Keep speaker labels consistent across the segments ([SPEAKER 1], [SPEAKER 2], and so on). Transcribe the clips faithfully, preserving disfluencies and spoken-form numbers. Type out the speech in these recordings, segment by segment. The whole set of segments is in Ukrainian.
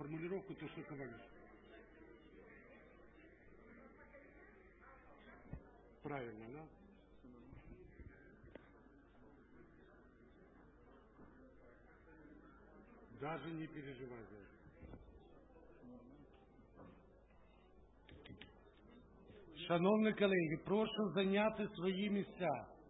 [SPEAKER 1] формулировку, то, что говоришь. Правильно, да? Даже не переживай, даже. Шановні колеги, прошу зайняти свої місця.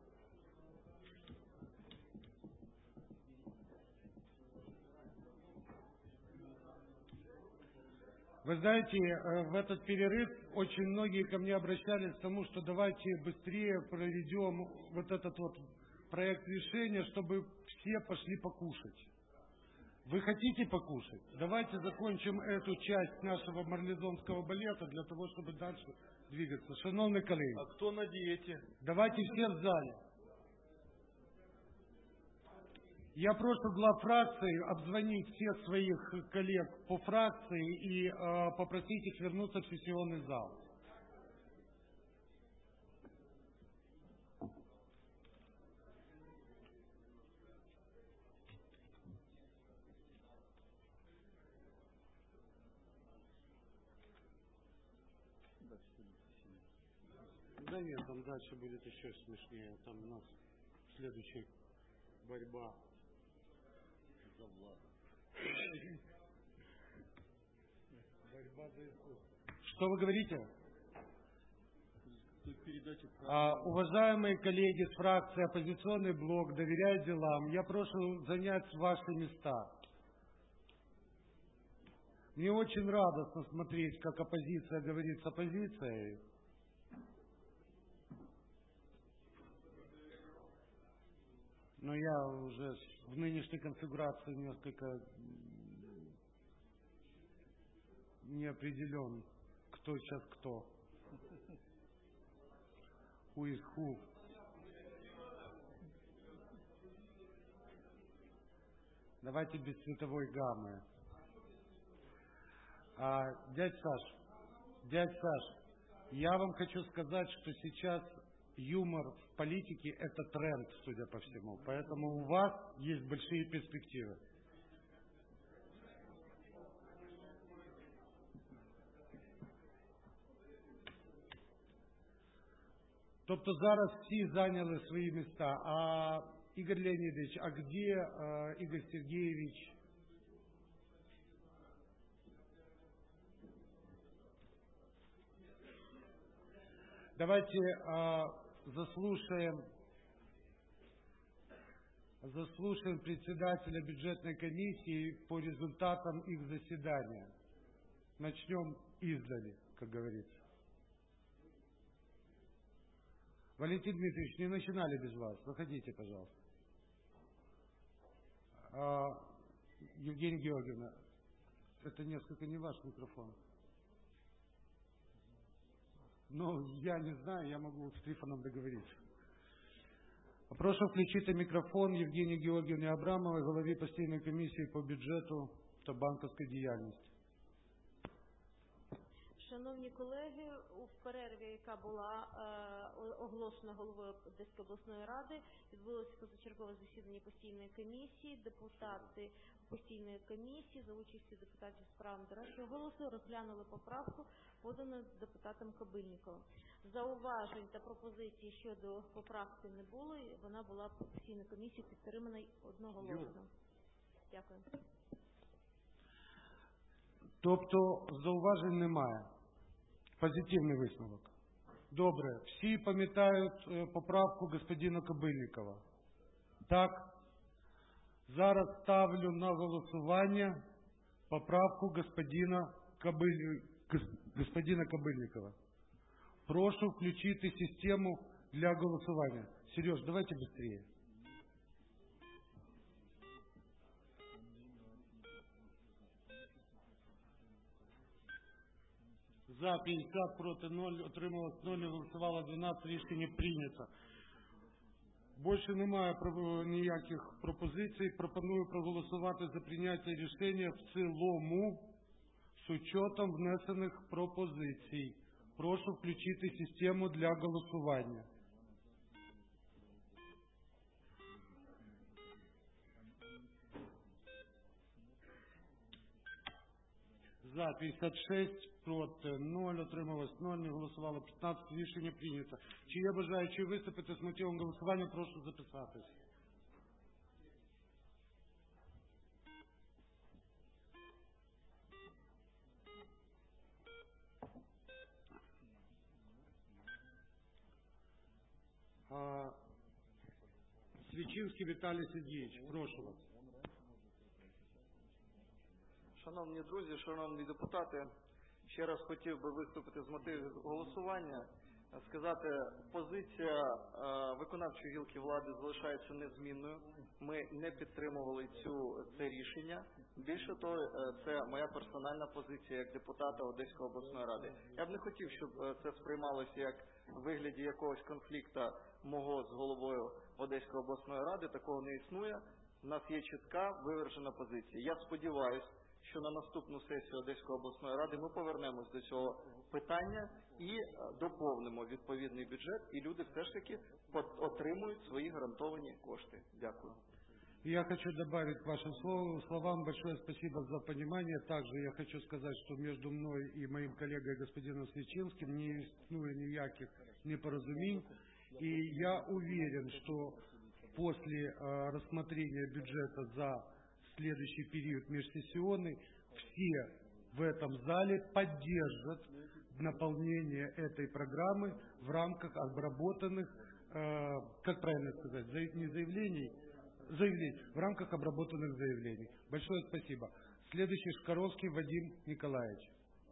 [SPEAKER 1] Вы знаете, в этот перерыв очень многие ко мне обращались к тому, что давайте быстрее проведем вот этот вот проект решения, чтобы все пошли покушать. Вы хотите покушать? Давайте закончим эту часть нашего марлезонского балета для того, чтобы дальше двигаться. Шановные коллеги.
[SPEAKER 2] А кто на диете?
[SPEAKER 1] Давайте все в зале. Я прошу глав фракции обзвонить всех своих коллег по фракции и э, попросить их вернуться в сессионный зал. Да нет, там дальше будет еще смешнее. Там у нас следующая борьба за власть. Борьба за искусство. Что вы говорите? А, уважаемые коллеги с фракции «Оппозиционный блок», доверяя делам, я прошу занять ваши места. Мне очень радостно смотреть, как оппозиция говорит с оппозицией. Но я уже в нынешней конфигурации несколько не определен, кто сейчас кто. Who is who. Давайте без цветовой гаммы. А, дядь Саш, дядь Саш, я вам хочу сказать, что сейчас юмор в политике – это тренд, судя по всему. Поэтому у вас есть большие перспективы. Тобто зараз всі зайняли свої місця. А Игорь Леонидович, а где а, Игорь Сергеевич? Давайте а, заслушаем, заслушаем председателя бюджетной комиссии по результатам их заседания. Начнем издали, как говорится. Валентин Дмитриевич, не начинали без вас. Заходите, пожалуйста. А, Евгения Георгиевна, это несколько не ваш микрофон. Ну, я не знаю, я могу с Трифоном договориться. Прошу включити мікрофон Євгенії Георгіївні Абрамовій, голові постійної комісії по бюджету та банківській діяльності.
[SPEAKER 3] Шановні колеги, у перерві, яка була е, оголошена головою Одеської обласної ради, відбулося позачергове засідання постійної комісії. Депутати постійної комісії за участю депутатів з правом дорадчого голосу розглянули поправку, подану депутатом Кобильниковим. Зауважень та пропозицій щодо поправки не було, і вона була постійною комісією підтримана одноголосно. Дякую.
[SPEAKER 1] Тобто зауважень немає. Позитивний висновок. Добре. Всі пам'ятають поправку господина Кобильникова? Так. Зараз ставлю на голосування поправку господина, Кобиль... господина Кобильникова. Прошу включити систему для голосування. Сереж, давайте быстрее. За п'ятдесят, проти ноль, отрималось ноль, голосувало дванадцять, рішення прийнято. Більше немає ніяких пропозицій. Пропоную проголосувати за прийняття рішення в цілому з учетом внесених пропозицій. Прошу включити систему для голосування. За п'ятдесят шість, проти нуль, отрималось нуль, не голосувало п'ятнадцять, рішення прийнято. Чи є бажаючі виступити з мотивом голосування, прошу записатись. Свічинський Віталій Сергійович, прошу вас.
[SPEAKER 2] Шановні друзі, шановні депутати, ще раз хотів би виступити з мотивів голосування, сказати, позиція е, виконавчої гілки влади залишається незмінною. Ми не підтримували цю, це рішення. Більше того, е, це моя персональна позиція як депутата Одеської обласної ради. Я б не хотів, щоб це сприймалося як в вигляді якогось конфлікту мого з головою Одеської обласної ради. Такого не існує. У нас є чітка вивержена позиція. Я сподіваюся, що на наступну сесію Одеської обласної ради ми повернемось до цього питання і доповнимо відповідний бюджет, і люди все ж таки отримують свої гарантовані кошти. Дякую.
[SPEAKER 1] Я хочу добавить к вашим словам большое спасибо за понимание. Также я хочу сказать, что между мной и моим коллегой господином Свечинским не иснует никаких непоразумений. И я уверен, что после э, рассмотрения бюджета за следующий период межсессионный все в этом зале поддержат наполнение этой программы в рамках обработанных, э, как правильно сказать, за, не заявлений, заявлений, в рамках обработанных заявлений. Большое спасибо. Следующий Шкаровский Вадим Николаевич.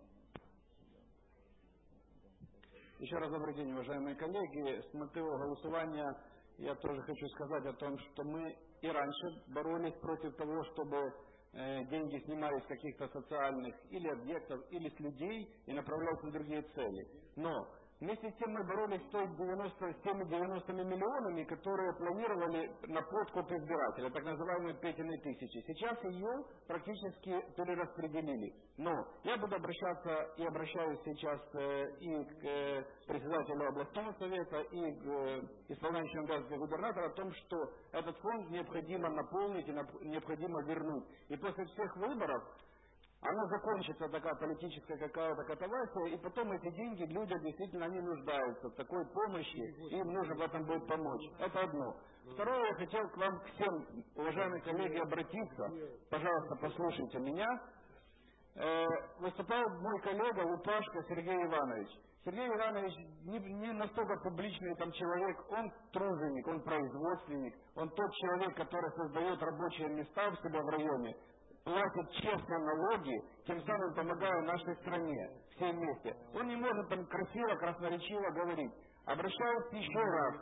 [SPEAKER 4] Еще раз добрый день, уважаемые коллеги. С мотива голосования я тоже хочу сказать о том, что мы и раньше боролись против того, чтобы э, деньги снимались с каких-то социальных или объектов, или с людей и направлялись на другие цели. Но вместе с тем мы боролись с, той девяноста, с теми девяностыми миллионами, которые планировали на подкуп избирателя, так называемые Петины тысячи. Сейчас ее практически перераспределили. Но я буду обращаться и обращаюсь сейчас э, и к э, председателю областного совета, и к э, исполняющему обязанности губернатора о том, что этот фонд необходимо наполнить и нап- необходимо вернуть. И после всех выборов она закончится, такая политическая какая-то катавасия, и потом эти деньги люди действительно не нуждаются в такой помощи, и им нужно в этом будет помочь. Это одно. Второе, я хотел к вам всем, уважаемые коллеги, обратиться. Пожалуйста, послушайте меня. Э, выступает мой коллега Лупашко Сергей Иванович. Сергей Иванович не, не настолько публичный там человек, он труженик, он производственник, он тот человек, который создает рабочие места в себя в районе, платит честно налоги, тем самым помогая нашей стране, все вместе. Он не может там красиво, красноречиво говорить. Обращаюсь еще раз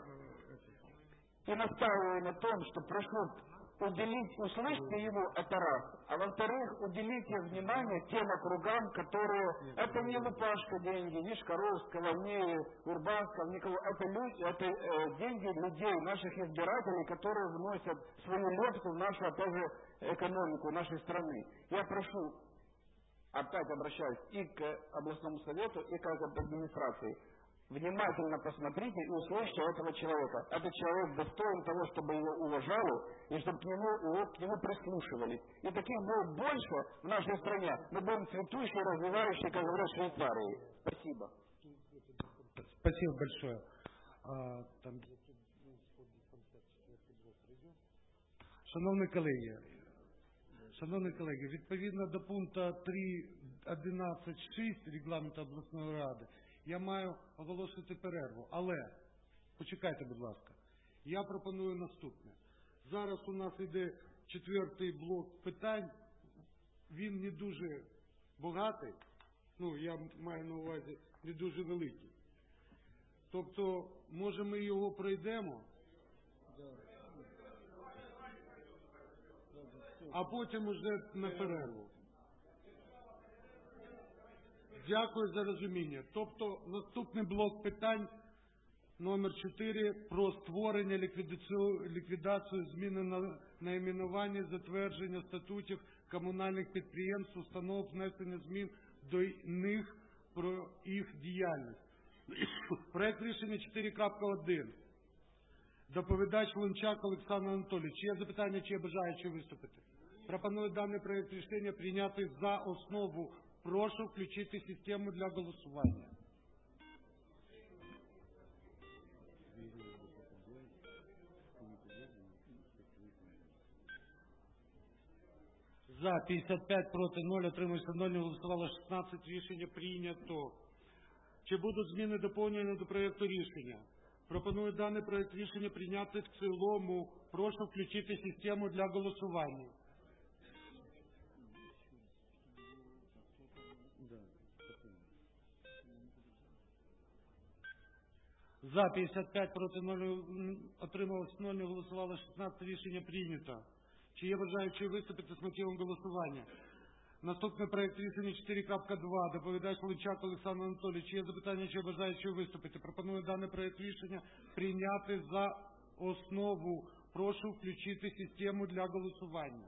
[SPEAKER 4] и настаиваю на том, что прошу уделить, услышьте его, это раз. А во-вторых, уделите внимание тем округам, которые, это не Лупашко деньги, не Шкаровского, не Урбанского, никого. Это, люди, это э, деньги людей, наших избирателей, которые вносят свою лепту в нашу, опять же, экономику нашей страны. Я прошу, опять обращаюсь и к областному совету, и к администрации. Внимательно посмотрите и услышьте этого человека. Этот человек достоин того, чтобы его уважали и чтобы к нему, к нему прислушивались. И таких будет больше в нашей стране. Мы будем цветущие, развивающие, как говорят, Швейцарии. Спасибо.
[SPEAKER 1] Спасибо большое. А, там... Шановні колеги, шановні колеги, відповідно до пункту три одинадцять шість регламенту обласної ради, я маю оголосити перерву, але, почекайте, будь ласка, я пропоную наступне. Зараз у нас йде четвертий блок питань, він не дуже багатий, ну, я маю на увазі, не дуже великий. Тобто, може ми його пройдемо, а потім уже на перерву. Дякую за розуміння. Тобто, наступний блок питань номер чотири про створення, ліквідацію, ліквідацію зміни на найменування, затвердження статутів комунальних підприємств, установ, внесення змін до них про їх діяльність. Проект рішення чотири крапка один. Доповідач Лунчак Олександр Анатолійович. Чи є запитання, чи є бажаючі виступити? Пропоную даний проект рішення прийняти за основу Прошу включити систему для голосування. За п'ятдесят п'ять, проти нуль, отримався нуль, не голосувало шістнадцять. Рішення прийнято. Чи будуть зміни доповнення до проєкту рішення? Пропоную даний проєкт рішення прийняти в цілому. Прошу включити систему для голосування. За п'ятдесят п'ять, проти нуль, отрималось нуль, не голосувало шістнадцять. Рішення прийнято. Чи є бажаючі виступити з мотивом голосування? Наступний проект рішення чотири крапка два. Доповідач Личак Олександр Анатолійович. Чи є запитання, чи є бажаючі виступити? Пропоную даний проект рішення прийняти за основу. Прошу включити систему для голосування.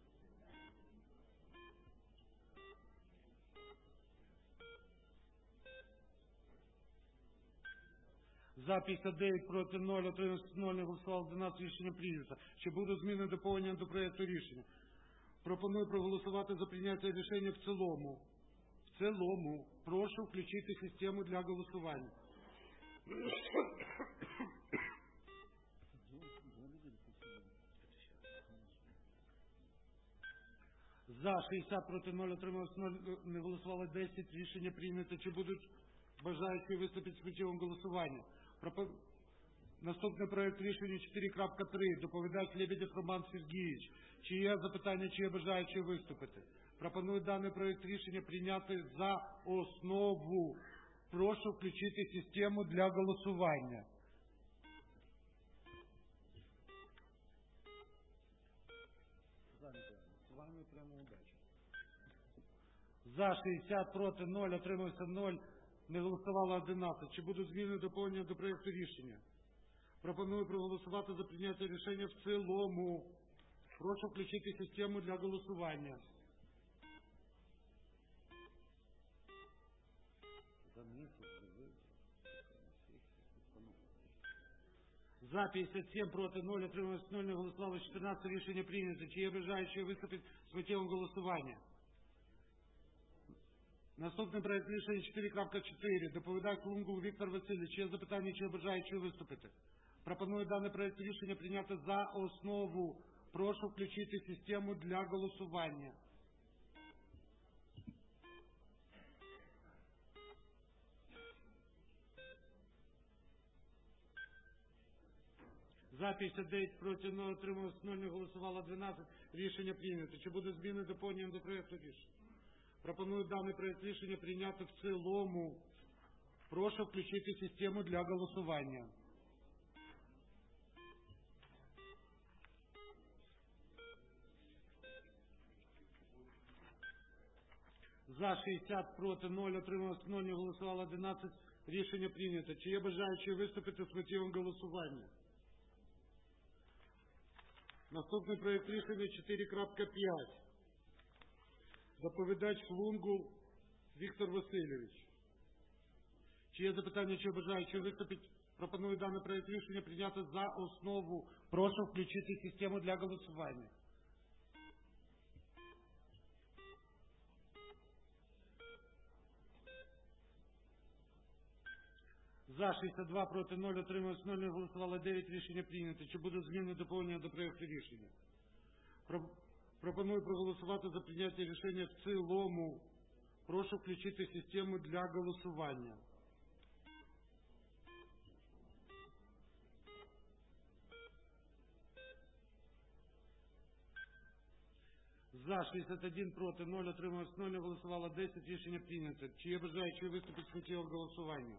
[SPEAKER 1] За п'ятдесят дев'ять, проти нуль, отримався нуль, не голосувало дванадцять. Рішення прийнято. Чи будуть зміни доповнення до проєкту рішення? Пропоную проголосувати за прийняття рішення в цілому. В цілому. Прошу включити систему для голосування. За шістдесят, проти нуль, отрималось нуль, не голосувало десять. Рішення прийнято. Чи будуть бажаючі виступити з мотивом голосування? Пропо... Наступний проект рішення чотири крапка три. Доповідач Лебедєв Роман Сергійович. Чи є запитання, чи є бажаючі виступити? Пропоную даний проект рішення прийняти за основу. Прошу включити систему для голосування. За шістдесят, проти нуль, отримався нуль, не голосувало одинадцять. Чи будуть зміни доповнення до проєкту рішення? Пропоную проголосувати за прийняття рішення в цілому. Прошу включити систему для голосування. За п'ятдесят сім, проти нуль, отрималось нуль, не голосувало чотирнадцять. Рішення прийнято. Чи є бажаючі виступити з мотивом голосування? Наступний проект рішення чотири крапка чотири. Доповідач Лунгул Віктор Васильович. Чи є запитання, чи є бажаючі виступити? Пропоную даний проект рішення прийняти за основу. Прошу включити систему для голосування. За п'ятдесят дев'ять, проти нуль, отрималось нуль, не голосувало дванадцять. Рішення прийнято. Чи буде зміни доповнення до проекту рішення? Пропоную даний проект рішення прийняти в цілому. Прошу включити систему для голосування. За шістдесят, проти нуль, отрималось нуль, не голосувало одинадцять. Рішення прийнято. Чи є бажаючі виступити з мотивом голосування? Наступний проект рішення чотири крапка п'ять. Доповідач Лунгул Віктор Васильович. Чи є запитання, чи бажаючі виступити? Пропоную даний проект рішення прийняти за основу. Прошу включити систему для голосування. За шістдесят два, проти нуль, отрималось нуль, не голосувало дев'ять. Рішення прийнято. Чи будуть зміни доповнення до проекту рішення? Пропоную проголосувати за прийняття рішення в цілому. Прошу включити систему для голосування. За шістдесят один, проти нуль, отрималось нуль, не голосувало десять. Рішення прийнято. Чи є бажаючі виступити з мотивом голосування?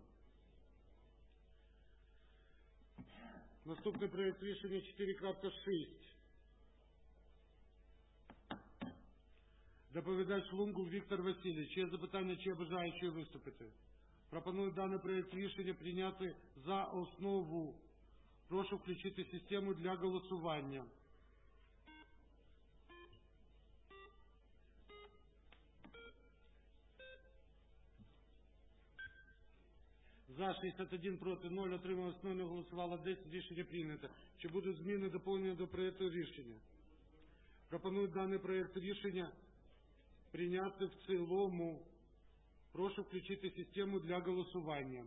[SPEAKER 1] Наступний проект рішення чотири крапка шість. Доповідач Лунгул Віктор Васильович. Чи є запитання, чи є бажаючі виступити? Пропоную даний проект рішення прийняти за основу. Прошу включити систему для голосування. За шістдесят один, проти нуль, отрималось нуль, не голосувало десять. Рішення прийнято. Чи будуть зміни доповнення до проекту рішення? Пропоную даний проект рішення прийняти в цілому. Прошу включити систему для голосування.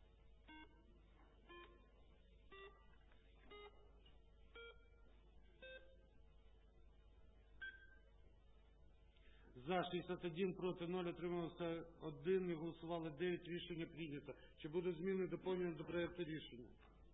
[SPEAKER 1] За шістдесят один, проти нуль, отрималося один, не голосували дев'ять, рішення прийнято. Чи будуть зміни доповнення до проекту рішення?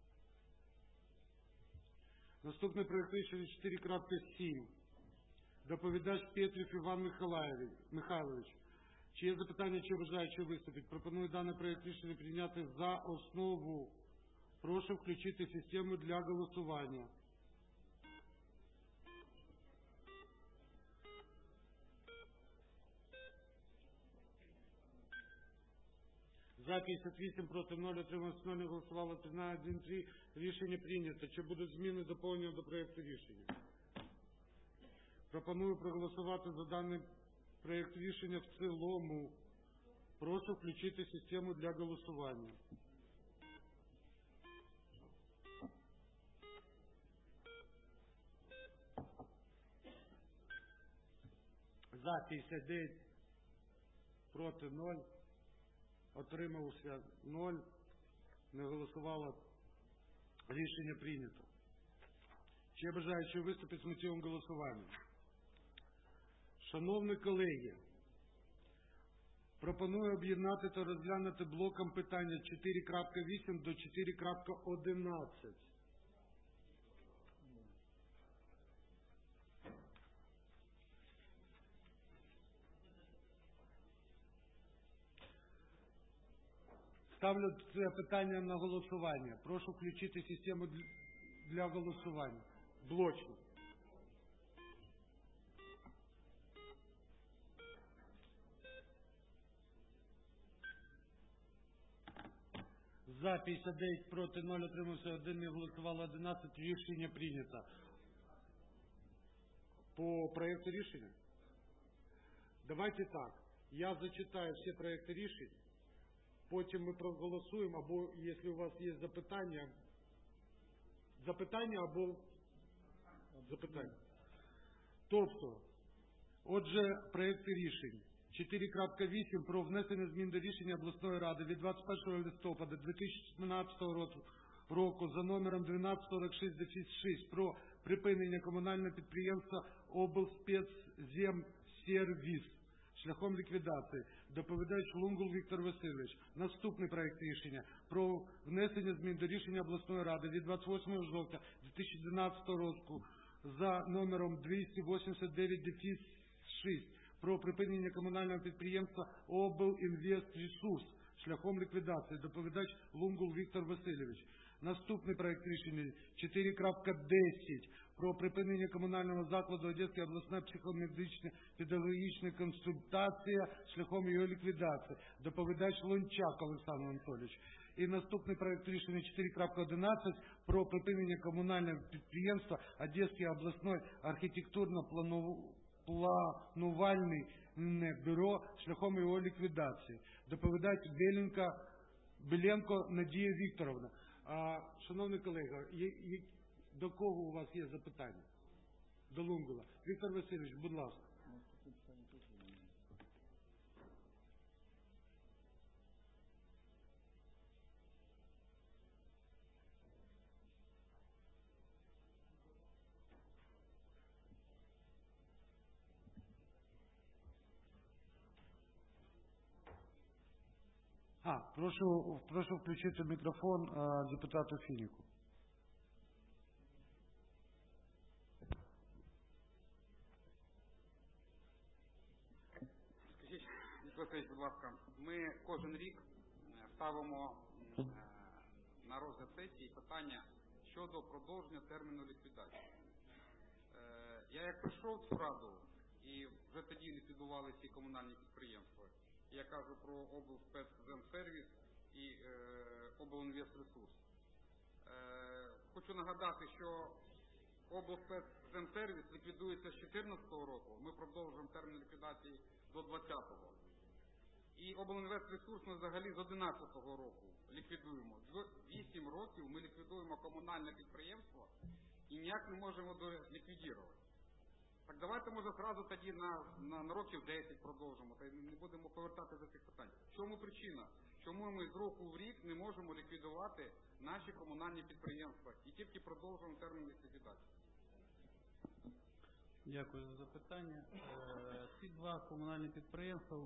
[SPEAKER 1] Наступний проект рішення чотири крапка сім. Доповідач Петрів Іван Михайлович. Чи є запитання, чи бажаючи виступити? Пропоную даний проект рішення прийняти за основу. Прошу включити систему для голосування. За п'ятдесят вісім, проти нуль, отрималось нуль, не голосувало тринадцять, один, три. Рішення прийнято. Чи будуть зміни доповнення до проекту рішення? Пропоную проголосувати за даний проект рішення в цілому. Прошу включити систему для голосування. За п'ятдесят дев'ять, проти нуль. Отримався нуль, не голосувало, рішення прийнято. Чи бажаючи виступити з мотивом голосування? Шановні колеги, пропоную об'єднати та розглянути блоком питання чотири крапка вісім до чотири крапка одинадцять. Ставлю це питання на голосування. Прошу включити систему для голосування. Блочно. За п'ятдесят дев'ять, проти нуль, отримався один, не голосувало одинадцять. Рішення прийнято. По проекту рішення? Давайте так. Я зачитаю всі проекти рішень. Потім ми проголосуємо, або, якщо у вас є запитання, запитання або запитання. Тобто, отже, проекти рішень. чотири крапка вісім про внесення змін до рішення обласної ради від двадцять першого листопада дві тисячі семнадцятого року за номером дванадцять сорок шість шість про припинення комунального підприємства облспецземсервіс шляхом ліквідації. Доповідач Лунгул Віктор Васильович. Наступний проект рішення про внесення змін до рішення обласної ради від двадцять восьмого жовтня дві тисячі дванадцятого року за номером двісті вісімдесят дев'ять шість про припинення комунального підприємства Облінвестресурс шляхом ліквідації. Доповідач Лунгул Віктор Васильович. Наступний проект рішення чотири крапка десять про припинення комунального закладу Одеська обласна психомедична педагогічна консультація шляхом його ліквідації. Доповідач Лончак Олександр Анатолійович. І наступний проект рішення чотири крапка одинадцять про припинення комунального підприємства Одеське обласне архітектурно-планувальне бюро шляхом його ліквідації. Доповідач Беленко, Беленко Надія Вікторовна. А, шановні колеги, є, є, до кого у вас є запитання? До Лунгула. Віктор Васильович, будь ласка. А, прошу, прошу включити мікрофон а, депутату Фініку.
[SPEAKER 5] Скажіть, Віктор, будь ласка, ми кожен рік ставимо на розгляд сесії питання щодо продовження терміну ліквідації. Я як прийшов в цю раду, і вже тоді ліквідували всі комунальні підприємства. Я кажу про облспецземсервіс і е, облінвестресурс. Е, хочу нагадати, що облспецземсервіс ліквідується з дві тисячі чотирнадцятого року, ми продовжуємо термін ліквідації до двадцятого. І облінвестресурс ми взагалі з одинадцятого року ліквідуємо. Вісім років ми ліквідуємо комунальне підприємство і ніяк не можемо ліквідувати. Так давайте, може, зразу тоді на, на, на років десять продовжимо, та й не будемо повертати до цих питань. В чому причина? Чому ми з року в рік не можемо ліквідувати наші комунальні підприємства і тільки продовжуємо термін їх ліквідації?
[SPEAKER 6] Дякую за запитання. Ці два комунальні підприємства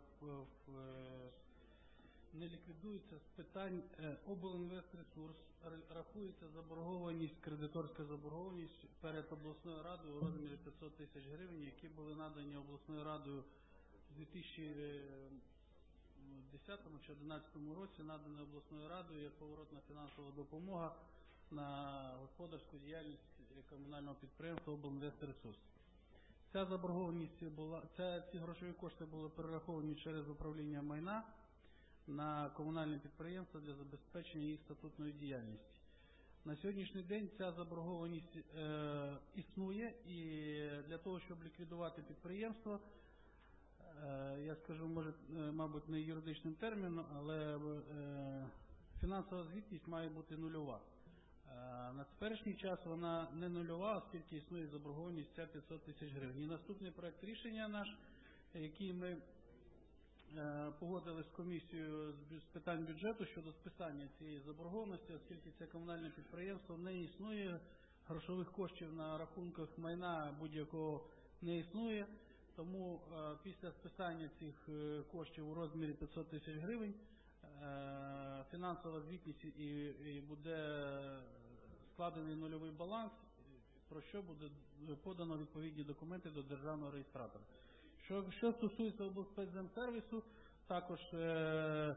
[SPEAKER 6] не ліквідуються з питань. Обленвестресурс рахується заборгованість, кредиторська заборгованість перед обласною радою у розмірі п'ятсот тисяч гривень, які були надані обласною радою у дві тисячі десятому чи одинадцятому році, надані обласною радою як поворотна фінансова допомога на господарську діяльність комунального підприємства «Обленвестресурс». Ця заборгованість була, ця, ці грошові кошти були перераховані через управління майна на комунальне підприємство для забезпечення їх статутної діяльності. На сьогоднішній день ця заборгованість е, існує, і для того, щоб ліквідувати підприємство, е, я скажу, може, мабуть, не юридичним терміном, але е, фінансова звітність має бути нульова. На теперішній час вона не нульова, оскільки існує заборгованість ця п'ятсот тисяч гривень. І наступний проект рішення наш, який ми е, погодили з комісією з питань бюджету щодо списання цієї заборгованості, оскільки це комунальне підприємство не існує, грошових коштів на рахунках майна будь-якого не існує, тому е, після списання цих коштів у розмірі п'ятсот тисяч гривень е, фінансова звітність і, і буде складений нульовий баланс, про що буде подано відповідні документи до державного реєстратора. Що, що стосується облспецземсервісу, також е, е,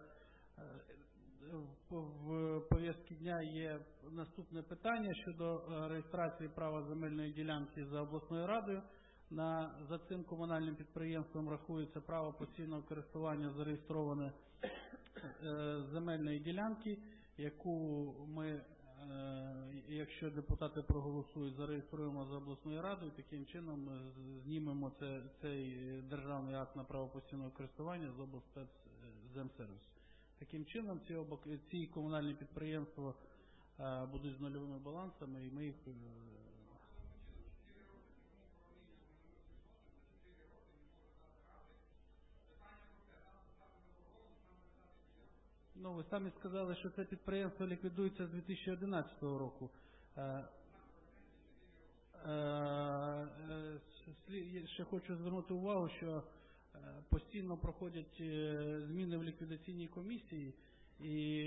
[SPEAKER 6] в повістці дня є наступне питання щодо реєстрації права земельної ділянки за обласною радою. На, за цим комунальним підприємством рахується право постійного користування зареєстроване е, земельної ділянки, яку ми, якщо депутати проголосують, зареєструємо за обласною радою, таким чином знімемо це, цей державний акт на право постійного користування з облспецземсервісу. Таким чином ці, обок... ці комунальні підприємства а, будуть з нульовими балансами, і ми їх... Ну, ви самі сказали, що це підприємство ліквідується з дві тисячі одинадцятого року. Ще хочу звернути увагу, що постійно проходять зміни в ліквідаційній комісії, і,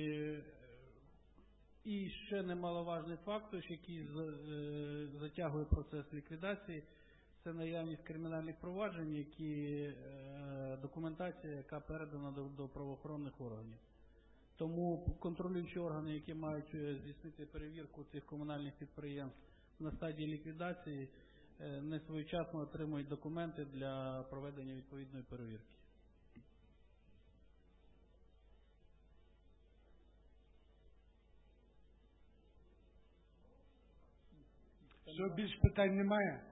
[SPEAKER 6] і ще немаловажний фактор, який затягує процес ліквідації, це наявність кримінальних проваджень, які, документація, яка передана до, до правоохоронних органів. Тому контролюючі органи, які мають здійснити перевірку цих комунальних підприємств на стадії ліквідації, не своєчасно отримують документи для проведення відповідної перевірки.
[SPEAKER 1] Що, більш питань немає?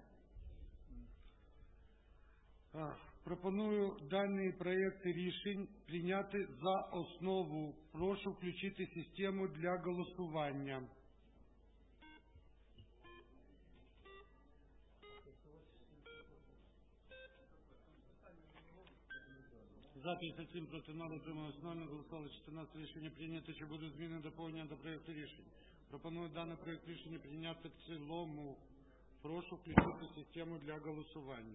[SPEAKER 1] А, пропоную даний проєкт рішень прийняти за основу. Прошу включити систему для голосування. За п'ятдесят сім, проти нуль, утрималось нуль, голосували чотирнадцять, рішення прийнято. Чи будуть зміни доповнення до проєкту рішень? Пропоную даний проєкт рішення прийняти в цілому. Прошу включити систему для голосування.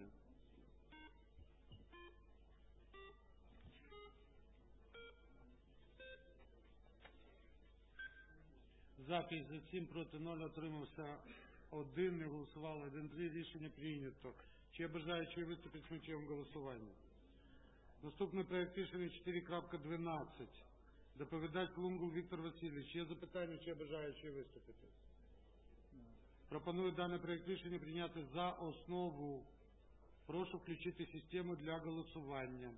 [SPEAKER 1] За п'ятдесят сім, проти нуль, отримався один, не голосувало один, три, рішення прийнято. Чи є бажаючі виступити з мотивом голосування? Наступний проект рішення чотири крапка дванадцять. Доповідач Клунгул Віктор Васильович. Є запитання, чи є бажаючі виступити? Пропоную даний проект рішення прийняти за основу. Прошу включити систему для голосування.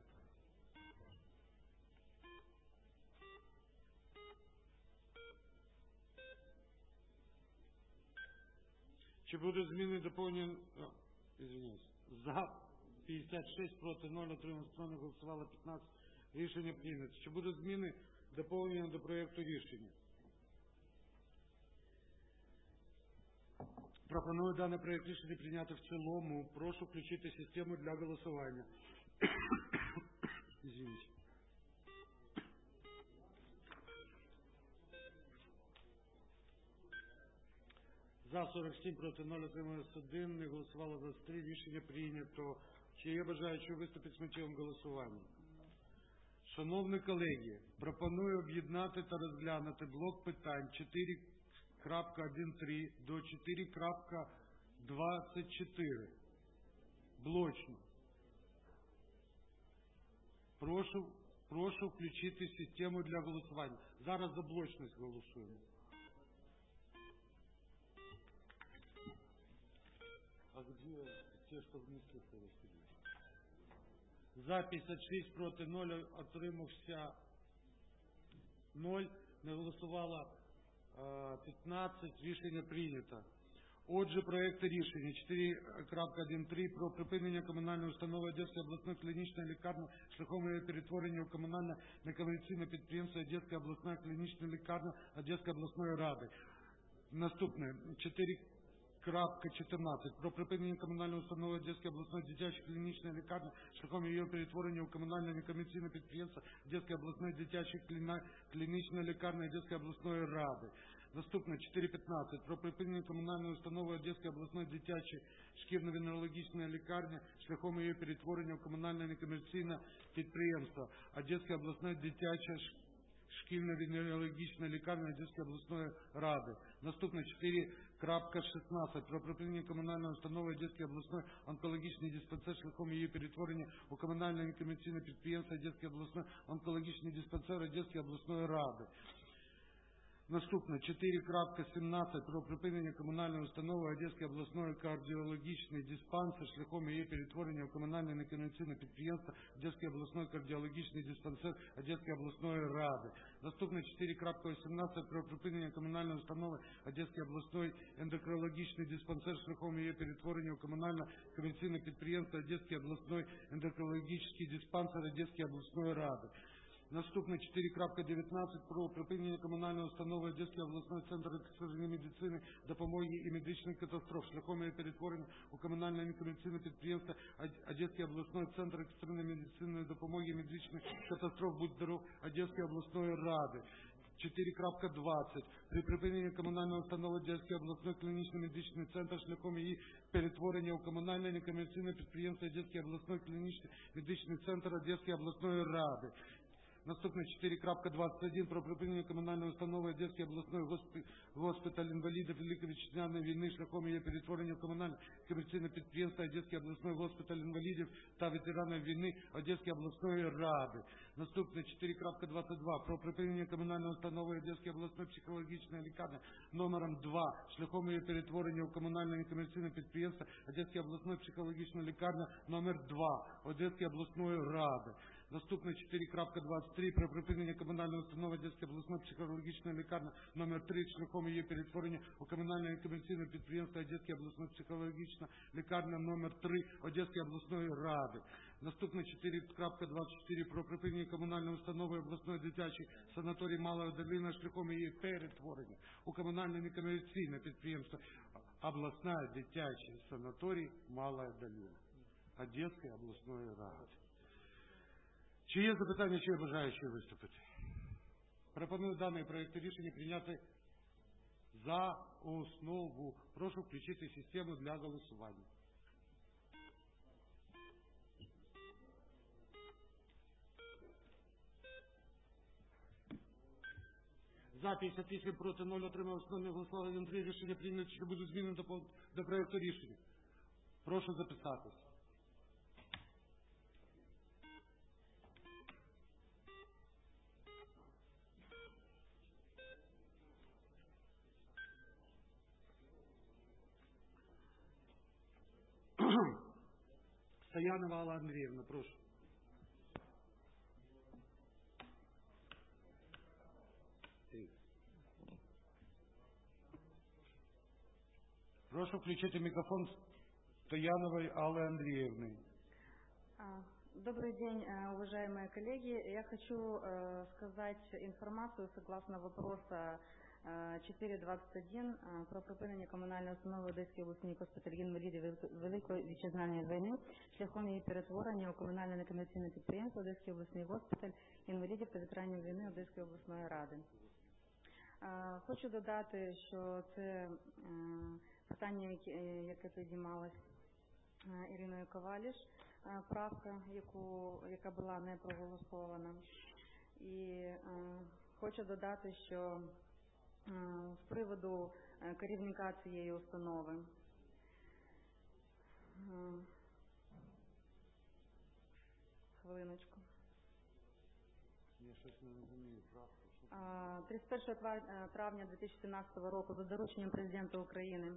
[SPEAKER 1] Чи будуть зміни доповнення? Извиняюсь. За п'ятдесят шість, проти нуль, отрималось нуль, голосувало п'ятнадцять. Рішення прийнято. Чи будуть зміни доповнення до проєкту рішення? Пропоную даний проект рішення прийняти в цілому. Прошу включити систему для голосування. Извините. За сорок сім, проти нуль, утрималось один, не голосувало двадцять три, рішення прийнято. Чи є бажаючі виступити з мотивом голосування? Шановні колеги, пропоную об'єднати та розглянути блок питань чотири крапка один до чотири крапка двадцять чотири. Блочно. Прошу, прошу включити систему для голосування. Зараз за блочність голосуємо. А где те, что внесли в распределение? За п'ятдесят шість, проти нуль, отримався нуль, не голосувало п'ятнадцять, рішення прийнято. Отже, проекти рішення чотири крапка один про припинення комунальної установи Одеської обласної клінічної лікарні шляхом її перетворення у комунальне некомерційне підприємство Одеської обласної клінічної лікарні Одеської обласної ради. Наступне чотири крапка чотирнадцять про припинення комунальної установи Одеської обласної дитячої клінічної лікарні шляхом її перетворення у комунальне некомерційне підприємство Одеської обласної дитячої клінічної лікарні Одеської обласної ради. Наступне чотири п'ятнадцять про припинення комунальної установи Одеської обласної дитячої шкірно-венерологічної лікарні шляхом її перетворення у комунальне некомерційне підприємство Одеської обласної дитячої шкільно-венерологічної лікарні Одеської обласної ради. Наступне чотири крапка шістнадцять про припинення комунальної установи Одеської обласної онкологічний диспансер шляхом її перетворення у комунальне некомерційне підприємство Одеської обласної онкологічний диспансер Одеської обласної ради. Наступне чотири крапка сімнадцять про припинення комунальної установи Одеської обласної кардіологічний диспансер шляхом її перетворення у комунальне некомерційне підприємство Одеської обласної кардіологічний диспансер Одеської обласної ради. Наступне чотири крапка вісімнадцять про припинення комунальної установи Одеської обласної ендокринологічний диспансер шляхом її перетворення у комунальне комерційне підприємство Одеський обласний ендокринологічний диспансер Одеської обласної ради. Наступне чотири крапка дев'ятнадцять про припинення комунальної установи Одеський обласний центр екстреної медицини, допомоги і медичних катастроф шляхом її перетворення у комунальне некомерційне підприємство Одеський обласний центр екстреної медицини, допомоги і медичних катастроф «Будь здоров» Одеської обласної ради. чотири крапка двадцять при припиненні комунальної установи Одеський обласний клінічний медичний центр шляхом її перетворення у комунальне некомерційне підприємство Одеський обласний клінічний медичний центр Одеської обласної ради. Наступне чотири крапка двадцять один про припинення комунальної установи Одеський обласний госпіталь інвалідів Великої Вітчизняної війни шляхом її перетворення в комунальне комерційне підприємство Одеський обласний госпіталь інвалідів та ветеранів війни Одеської обласної ради. Наступне чотири крапка двадцять два про припинення комунальної установи Одеської обласної психологічної лікарні номером два шляхом її перетворення в комунальне некомерційне підприємство Одеської обласної психологічної лікарні номер два Одеської обласної ради. Наступне чотири крапка двадцять три про припинення комунальної установи Одеської обласної психологічної лікарні номер три шляхом її перетворення у комунальне комерційне підприємство Одеської обласної психологічна лікарня номер три Одеської обласної ради. Наступне чотири крапка двадцять чотири про припинення комунальної установи обласної дитячої санаторії Малої Долини шляхом її перетворення у комунальне некомерційне підприємство обласна дитячий санаторій Малая Долина Одеської обласної ради. Чи є запитання, чи є бажаючі виступити? Пропоную даний проект рішення прийняти за основу. Прошу включити систему для голосування. За п'ятдесят вісім, проти нуль, отримав нуль, голосували один три, рішення прийнято, що будуть зміни до, до проекту рішення. Прошу записатись. Стоянова Алла Андріївна, прошу. Прошу включити микрофон Стояновой Аллы Андреевны.
[SPEAKER 7] Добрый день, уважаемые коллеги. Я хочу сказать информацию согласно вопроса чотири двадцять один про припинення комунальної установи Одеський обласний госпіталь інвалідів Великої Вітчизняної війни шляхом її перетворення у комунальне некомерційне підприємство Одеський обласний госпіталь інвалідів та ветеранів війни Одеської обласної ради. Хочу додати, що це питання, яке піднімалось Іриною Коваліш, правка, яку, яка була не проголосована. І хочу додати, що з приводу керівника цієї установи хвилиночку. тридцять першого травня дві тисячі сімнадцятого року за дорученням президента України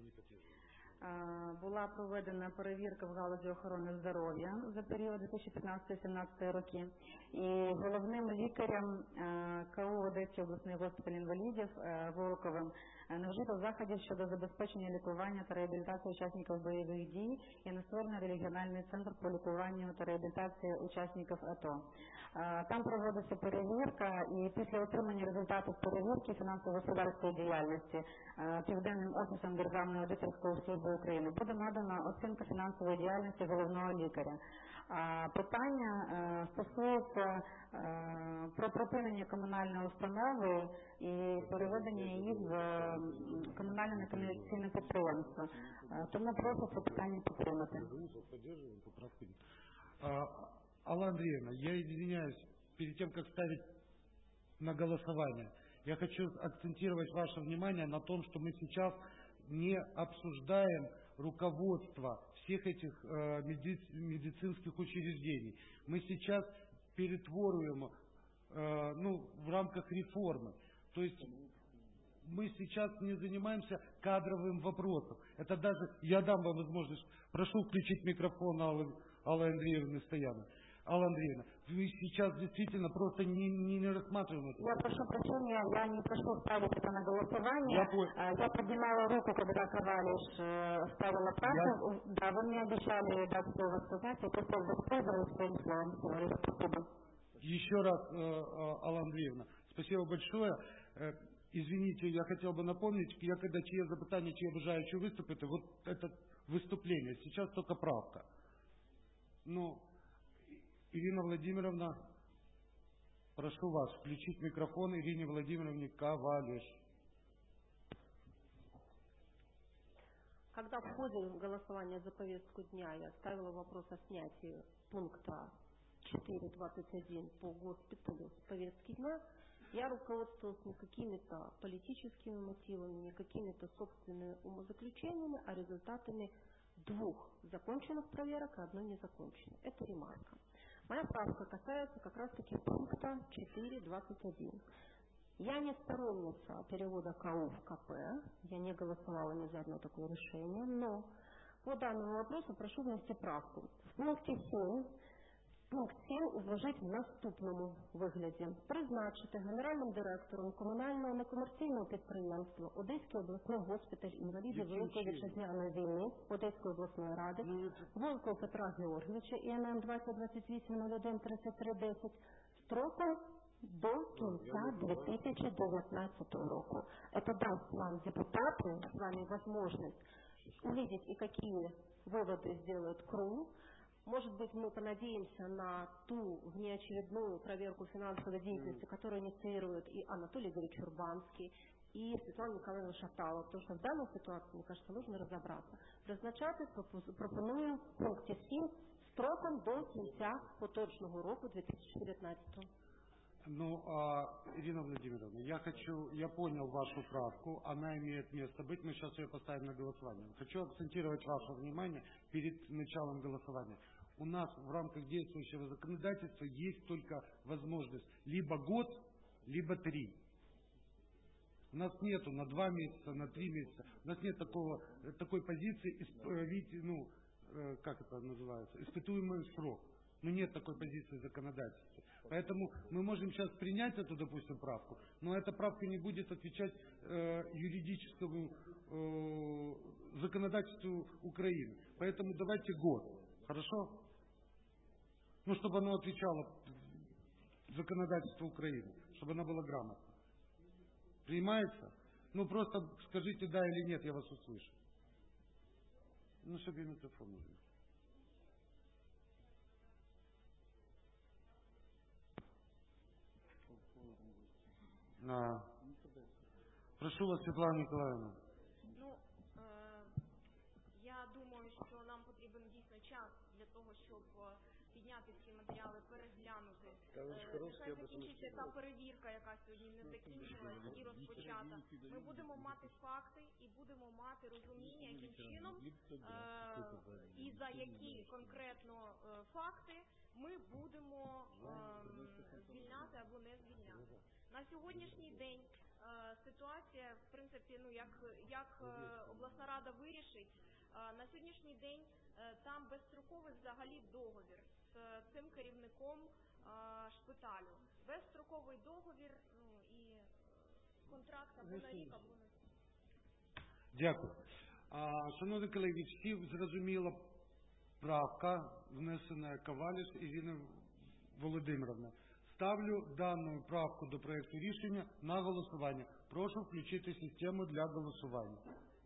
[SPEAKER 7] була проведена перевірка в галузі охорони здоров'я за період дві тисячі п'ятнадцятого - дві тисячі сімнадцятого років. І головним лікарем КО Одеський обласний госпіталь інвалідів Волковим не вжито заходів щодо забезпечення лікування та реабілітації учасників бойових дій і на створення регіональний центр по лікуванню та реабілітації учасників АТО. Там проводиться перевірка, і після отримання результатів перевірки фінансово-господарської діяльності Південним офісом Державної аудиторської служби України буде надана оцінка фінансової діяльності головного лікаря. А питання е, стосується е, про припинення комунальної установи і переведення її в е, комунальне некомерційне підприємство. Е, тому прошу це питання підтримати.
[SPEAKER 1] Алла Андреевна, я извиняюсь, перед тем, как ставить на голосование, я хочу акцентировать ваше внимание на том, что мы сейчас не обсуждаем руководство всех этих э, меди- медицинских учреждений. Мы сейчас перетворуем э, ну, в рамках реформы. То есть мы сейчас не занимаемся кадровым вопросом. Это даже, я дам вам возможность, прошу включить микрофон Аллы, Аллы Андреевны Стояновой. Алла Андреевна, вы сейчас действительно просто не, не, не рассматриваем это.
[SPEAKER 7] Я прошу прощения, я не прошу ставить это на голосование.
[SPEAKER 1] Я,
[SPEAKER 7] я поднимала руку, когда Ковалиш ставила правку. Я... Да, вы мне обещали дать слово сказать, я просто воспользовалась своим словом. Спасибо.
[SPEAKER 1] Еще раз, Алла Андреевна, спасибо большое. Извините, я хотел бы напомнить, я когда чье запитання, чье бажаючи выступити, вот это выступление, сейчас только правка. Ну, Ирина Владимировна, прошу вас включить микрофон Ирине Владимировне Ковалиш.
[SPEAKER 8] Когда в ходе голосования за повестку дня я ставила вопрос о снятии пункта четыре двадцать один по госпиталю с повестки дня, я руководствовалась не какими-то политическими мотивами, не какими-то собственными умозаключениями, а результатами двух законченных проверок и одной незаконченной. Это ремарка. Моя правка касается как раз-таки пункта четыре двадцать один. Я не сторонница перевода КАУ в КП, я не голосовала ни за одно такое решение, но по данному вопросу прошу внести правку. В пункте семь, пункт семь изложить в наступному вигляді. Призначити генеральним директором комунального некомерційного підприємства Одеський обласний госпіталь інвалідів Великої Вітчизняної війни Одеської обласної ради Волкова Петра Георгійовича ІНМ двадцять двадцять вісім нуль один тридцять три десять строком до конца две тысячи девятнадцатого року. Это даст нам, депутаты, с вами возможность увидеть, и какие выводы сделает КРУ. Может быть, мы понадеемся на ту внеочередную проверку финансовой деятельности, которую инициирует и Анатолий Игоревич Урбанский, и Светлана Николаевна Шаталова. Потому что в данной ситуации, мне кажется, нужно разобраться. Призначати пропоную в пункте семь строком до кінця поточного року две тысячи девятнадцатого.
[SPEAKER 1] Ну, а, Ирина Владимировна, я хочу, я понял вашу правку, она имеет место быть, мы сейчас ее поставим на голосование. Хочу акцентировать ваше внимание перед началом голосования. У нас в рамках действующего законодательства есть только возможность либо год, либо три. У нас нету на два месяца, на три месяца, у нас нет такого, такой позиции, ну, как это называется, испытуемый срок. Но нет такой позиции законодательства. Поэтому мы можем сейчас принять эту, допустим, правку, но эта правка не будет отвечать э, юридическому э, законодательству Украины. Поэтому давайте год. Хорошо? Ну, чтобы оно отвечало законодательству Украины, чтобы она была грамотна. Принимается? Ну, просто скажите да или нет, я вас услышу. Ну, чтобы я микрофон увидел. А. Прошу вас, Светлана Николаевна.
[SPEAKER 9] Ну, е, я думаю, що нам потрібен дійсно час для того, щоб підняти ці матеріали, переглянути. Нехай закінчиться та перевірка, яка сьогодні не закінчилась і розпочата. Ми будемо мати факти і будемо мати розуміння, яким чином е, і за які конкретно е, факти ми будемо е, звільняти або не звільняти. На сьогоднішній день е, ситуація, в принципі, ну як, як е, обласна рада вирішить, е, на сьогоднішній день е, там безстроковий взагалі договір з е, цим керівником е, шпиталю. Безстроковий договір, ну і е, контракт або на рік, або на...
[SPEAKER 1] Дякую. А, шановні колеги, всі зрозуміла правка, внесена Коваліш Ірина Володимировна. Ставлю дану правку до проекту рішення на голосування. Прошу включити систему для голосування.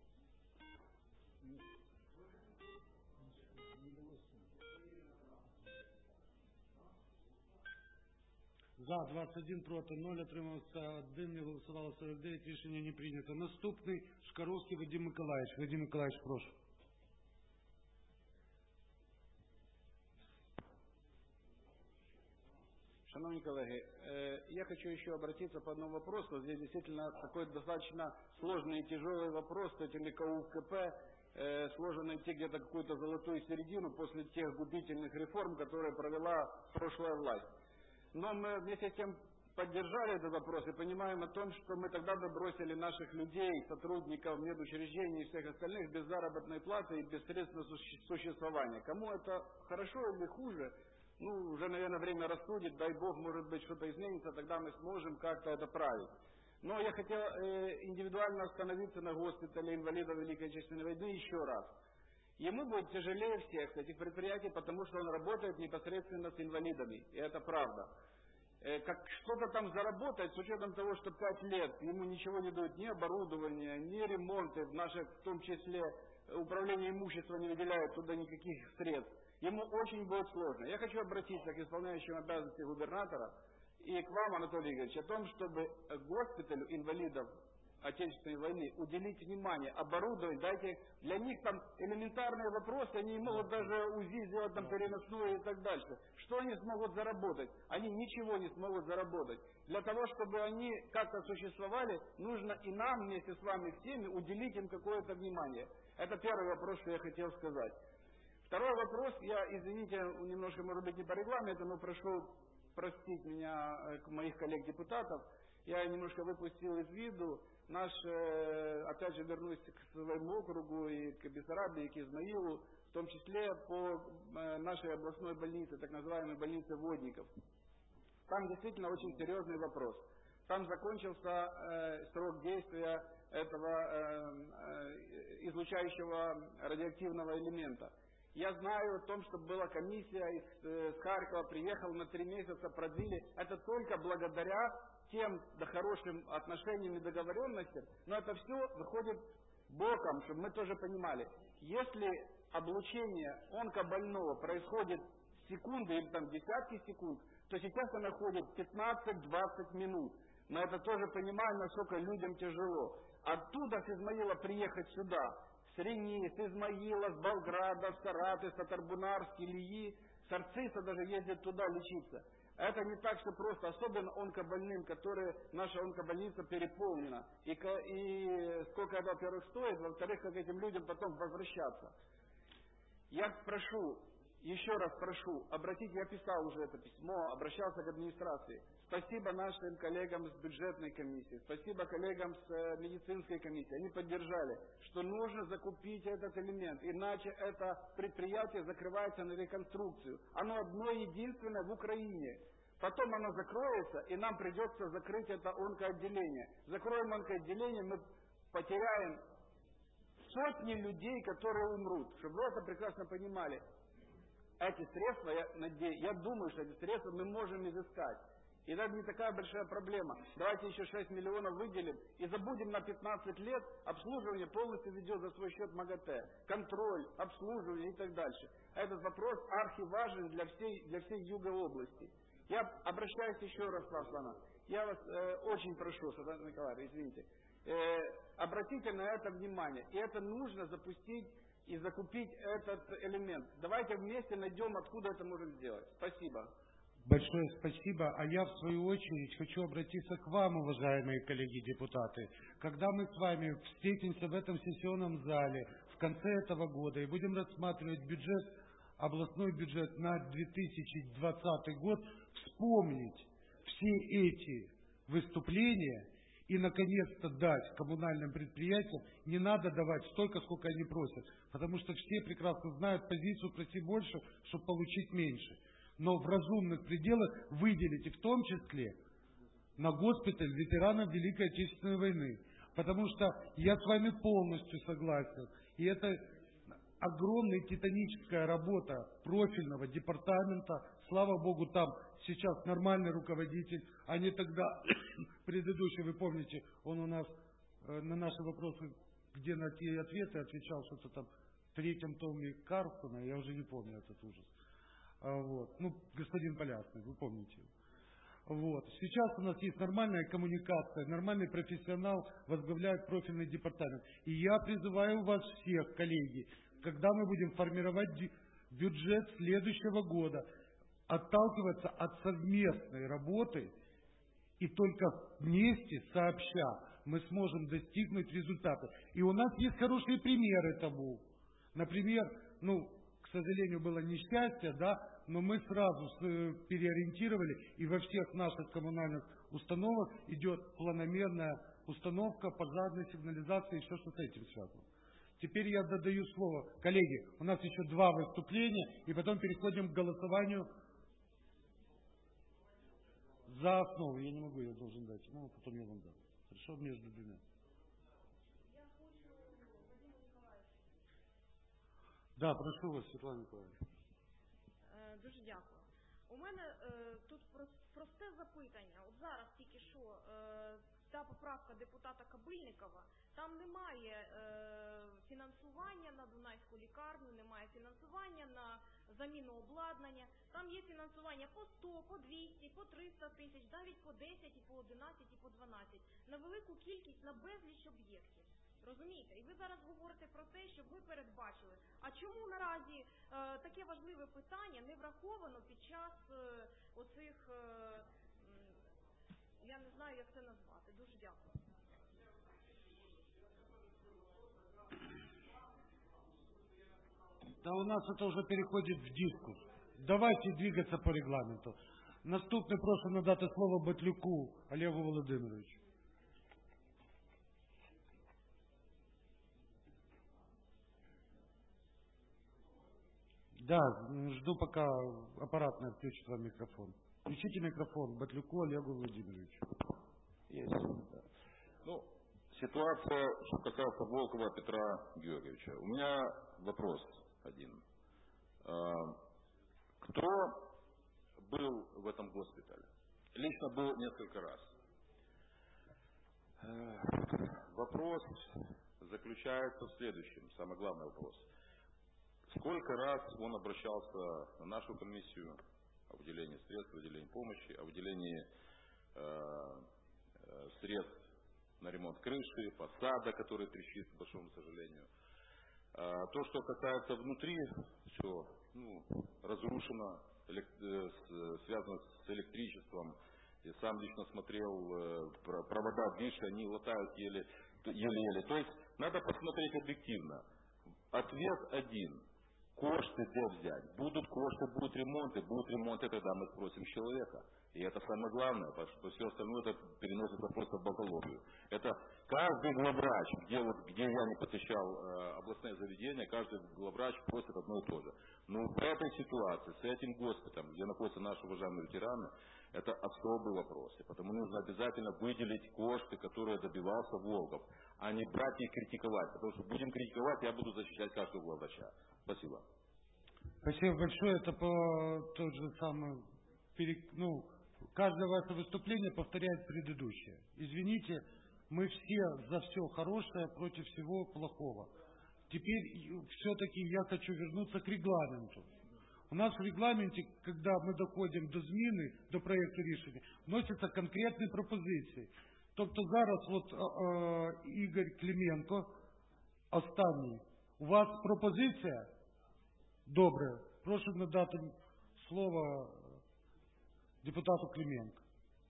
[SPEAKER 1] За двадцять один, проти нуль, отримався один, не голосувало сорок дев'ять, рішення не прийнято. Наступний Шкаровський Вадим Миколаївич. Вадим Миколаївич, прошу.
[SPEAKER 4] Шановні коллеги, я хочу еще обратиться по одному вопросу. Здесь действительно такой достаточно сложный и тяжелый вопрос с этими ка у ка пэ. Сложно найти где-то какую-то золотую середину после тех губительных реформ, которые провела прошлая власть. Но мы вместе с тем поддержали этот вопрос и понимаем о том, что мы тогда бы бросили наших людей, сотрудников медучреждений и всех остальных без заработной платы и без средств на существование. Кому это хорошо или хуже? Ну, уже, наверное, время рассудит, дай Бог, может быть, что-то изменится, тогда мы сможем как-то это править. Но я хотел э, индивидуально остановиться на госпитале инвалидов Великой Отечественной войны еще раз. Ему будет тяжелее всех этих предприятий, потому что он работает непосредственно с инвалидами, и это правда. Э, как что-то там заработать, с учетом того, что пять лет ему ничего не дают, ни оборудования, ни ремонты, в наших, в том числе, управление имуществом не выделяет туда никаких средств. Ему очень будет сложно. Я хочу обратиться к исполняющим обязанности губернатора и к вам, Анатолий Игоревич, о том, чтобы госпиталю инвалидов Отечественной войны уделить внимание, оборудовать, дайте, для них там элементарные вопросы, они не могут даже УЗИ сделать там переносную и так дальше. Что они смогут заработать? Они ничего не смогут заработать. Для того, чтобы они как-то существовали, нужно и нам вместе с вами всеми уделить им какое-то внимание. Это первый вопрос, что я хотел сказать. Второй вопрос, я, извините, немножко, может быть, не по регламенту, но прошу простить меня, моих коллег-депутатов, я немножко выпустил из виду наш, опять же, вернусь к своему округу и к Бессарабии, и к Измаилу, в том числе по нашей областной больнице, так называемой больнице Водников. Там действительно очень серьезный вопрос. Там закончился э, срок действия этого э, э, излучающего радиоактивного элемента. Я знаю о том, что была комиссия из, э, с Харькова, приехала на три месяца, продлили. Это только благодаря тем да, хорошим отношениям и договоренностям, но это все выходит боком, чтобы мы тоже понимали. Если облучение онкобольного происходит секунды или там десятки секунд, то сейчас оно ходит пятнадцать-двадцать минут. Мы это тоже понимаем, насколько людям тяжело. Оттуда с Измаила приехать сюда, с Рени, с Измаила, с Болграда, с Саратов, с Татарбунар, с Ильи, с Арциса даже ездят туда лечиться. Это не так, что просто, особенно онкобольным, которые наша онкобольница переполнена. И, и сколько это, во-первых, стоит, во-вторых, как этим людям потом возвращаться. Я прошу, еще раз прошу, обратите, я писал уже это письмо, обращался к администрации. Спасибо нашим коллегам с бюджетной комиссии, спасибо коллегам с медицинской комиссии. Они поддержали, что нужно закупить этот элемент, иначе это предприятие закрывается на реконструкцию. Оно одно единственное в Украине. Потом оно закроется, и нам придется закрыть это онкоотделение. Закроем онкоотделение, мы потеряем сотни людей, которые умрут. Чтобы вы это прекрасно понимали. Эти средства, я надеюсь, я думаю, что эти средства мы можем изыскать. И это не такая большая проблема. Давайте еще шесть миллионов выделим и забудем на пятнадцать лет, обслуживание полностью ведет за свой счет МАГАТЭ. Контроль, обслуживание и так дальше. Этот вопрос архиважен для всей, для всей юга области. Я обращаюсь еще раз, Слава, я вас э, очень прошу, Светлана Николаевна, извините, э, обратите на это внимание. И это нужно запустить и закупить этот элемент. Давайте вместе найдем, откуда это можем сделать. Спасибо.
[SPEAKER 1] Большое спасибо. А я, в свою очередь, хочу обратиться к вам, уважаемые коллеги-депутаты. Когда мы с вами встретимся в этом сессионном зале в конце этого года и будем рассматривать бюджет, областной бюджет на две тысячи двадцатый год, вспомнить все эти выступления и, наконец-то, дать коммунальным предприятиям, не надо давать столько, сколько они просят, потому что все прекрасно знают позицию «просить больше, чтобы получить меньше». Но в разумных пределах выделите в том числе на госпиталь ветеранов Великой Отечественной войны. Потому что я с вами полностью согласен. И это огромная титаническая работа профильного департамента. Слава Богу, там сейчас нормальный руководитель, а не тогда предыдущий, вы помните, он у нас э, на наши вопросы, где на те ответы, отвечал что-то там в третьем томе Карсона, я уже не помню этот ужас. Вот. Ну, господин Полясный, вы помните. Вот. Сейчас у нас есть нормальная коммуникация, нормальный профессионал возглавляет профильный департамент. И я призываю вас всех, коллеги, когда мы будем формировать бюджет следующего года, отталкиваться от совместной работы, и только вместе, сообща, мы сможем достигнуть результата. И у нас есть хорошие примеры тому. Например, ну, к сожалению, было несчастье, да, но мы сразу переориентировали, и во всех наших коммунальных установах идет планомерная установка пожарной сигнализации и все, что с этим связано. Теперь я додаю слово. Коллеги, у нас еще два выступления, и потом переходим к голосованию за основу. Я не могу, я должен дать. Ну, потом я вам дам. Хорошо, между двумя. Да, прошу вас, Світлана Миколаївна.
[SPEAKER 9] Е, дуже дякую. У мене е, тут просте запитання. От зараз тільки що е, та поправка депутата Кабильникова, там немає е, фінансування на Дунайську лікарню, немає фінансування на заміну обладнання. Там є фінансування по сто, по двісті, по триста тисяч, навіть по десять, і по одинадцять, і по дванадцять. На велику кількість, на безліч об'єктів. Розумієте? І ви зараз говорите про те, щоб ми передбачили. А чому наразі е, таке важливе питання не враховано під час е, оцих, е, я не знаю, як це назвати. Дуже дякую.
[SPEAKER 1] Да у нас это уже переходит в дискус. Давайте двигаться по регламенту. Наступний прошу надати слово Батлюку Олегу Володимировичу. Да, жду, пока аппаратная включит вам микрофон. Включите микрофон Батлюку Олегу Владимировичу.
[SPEAKER 10] Есть. Да. Ну, ситуация, что касается Волкова Петра Георгиевича. У меня вопрос один. Кто был в этом госпитале? Лично был несколько раз. Вопрос заключается в следующем, самый главный вопрос. Сколько раз он обращался на нашу комиссию о выделении средств, о выделении помощи, о выделении э, э, средств на ремонт крыши, фасада, который трещит, к большому сожалению. Э, то, что касается внутри, все ну, разрушено, элек, э, с, связано с электричеством. Я сам лично смотрел э, провода в нише, они латают еле-еле. То есть надо посмотреть объективно. Ответ один. Кошты где взять? Будут кошты, будут ремонты, будут ремонты, тогда мы спросим человека. И это самое главное, потому что все остальное это переносится просто в бакалогию. Это каждый главврач, где, вот, где я не посещал э, областные заведения, каждый главврач просит одно и то же. Но в этой ситуации, с этим госпиталем, где находятся наши уважаемые ветераны, это особый вопрос. И потому нужно обязательно выделить кошты, которые добивался Волков, а не брать и критиковать. Потому что будем критиковать, я буду защищать каждого главврача. Спасибо.
[SPEAKER 1] Спасибо большое. Это по тот же самый, ну, каждое ваше выступление повторяет предыдущее. Извините, мы все за все хорошее против всего плохого. Теперь все-таки я хочу вернуться к регламенту. У нас в регламенте, когда мы доходимо до зміни, до проекту рішення, вносяться конкретні пропозиції. Тобто зараз от е, е, Ігор Клименко, останній, у вас пропозиція? Добре. Прошу надати слово депутату Клименко.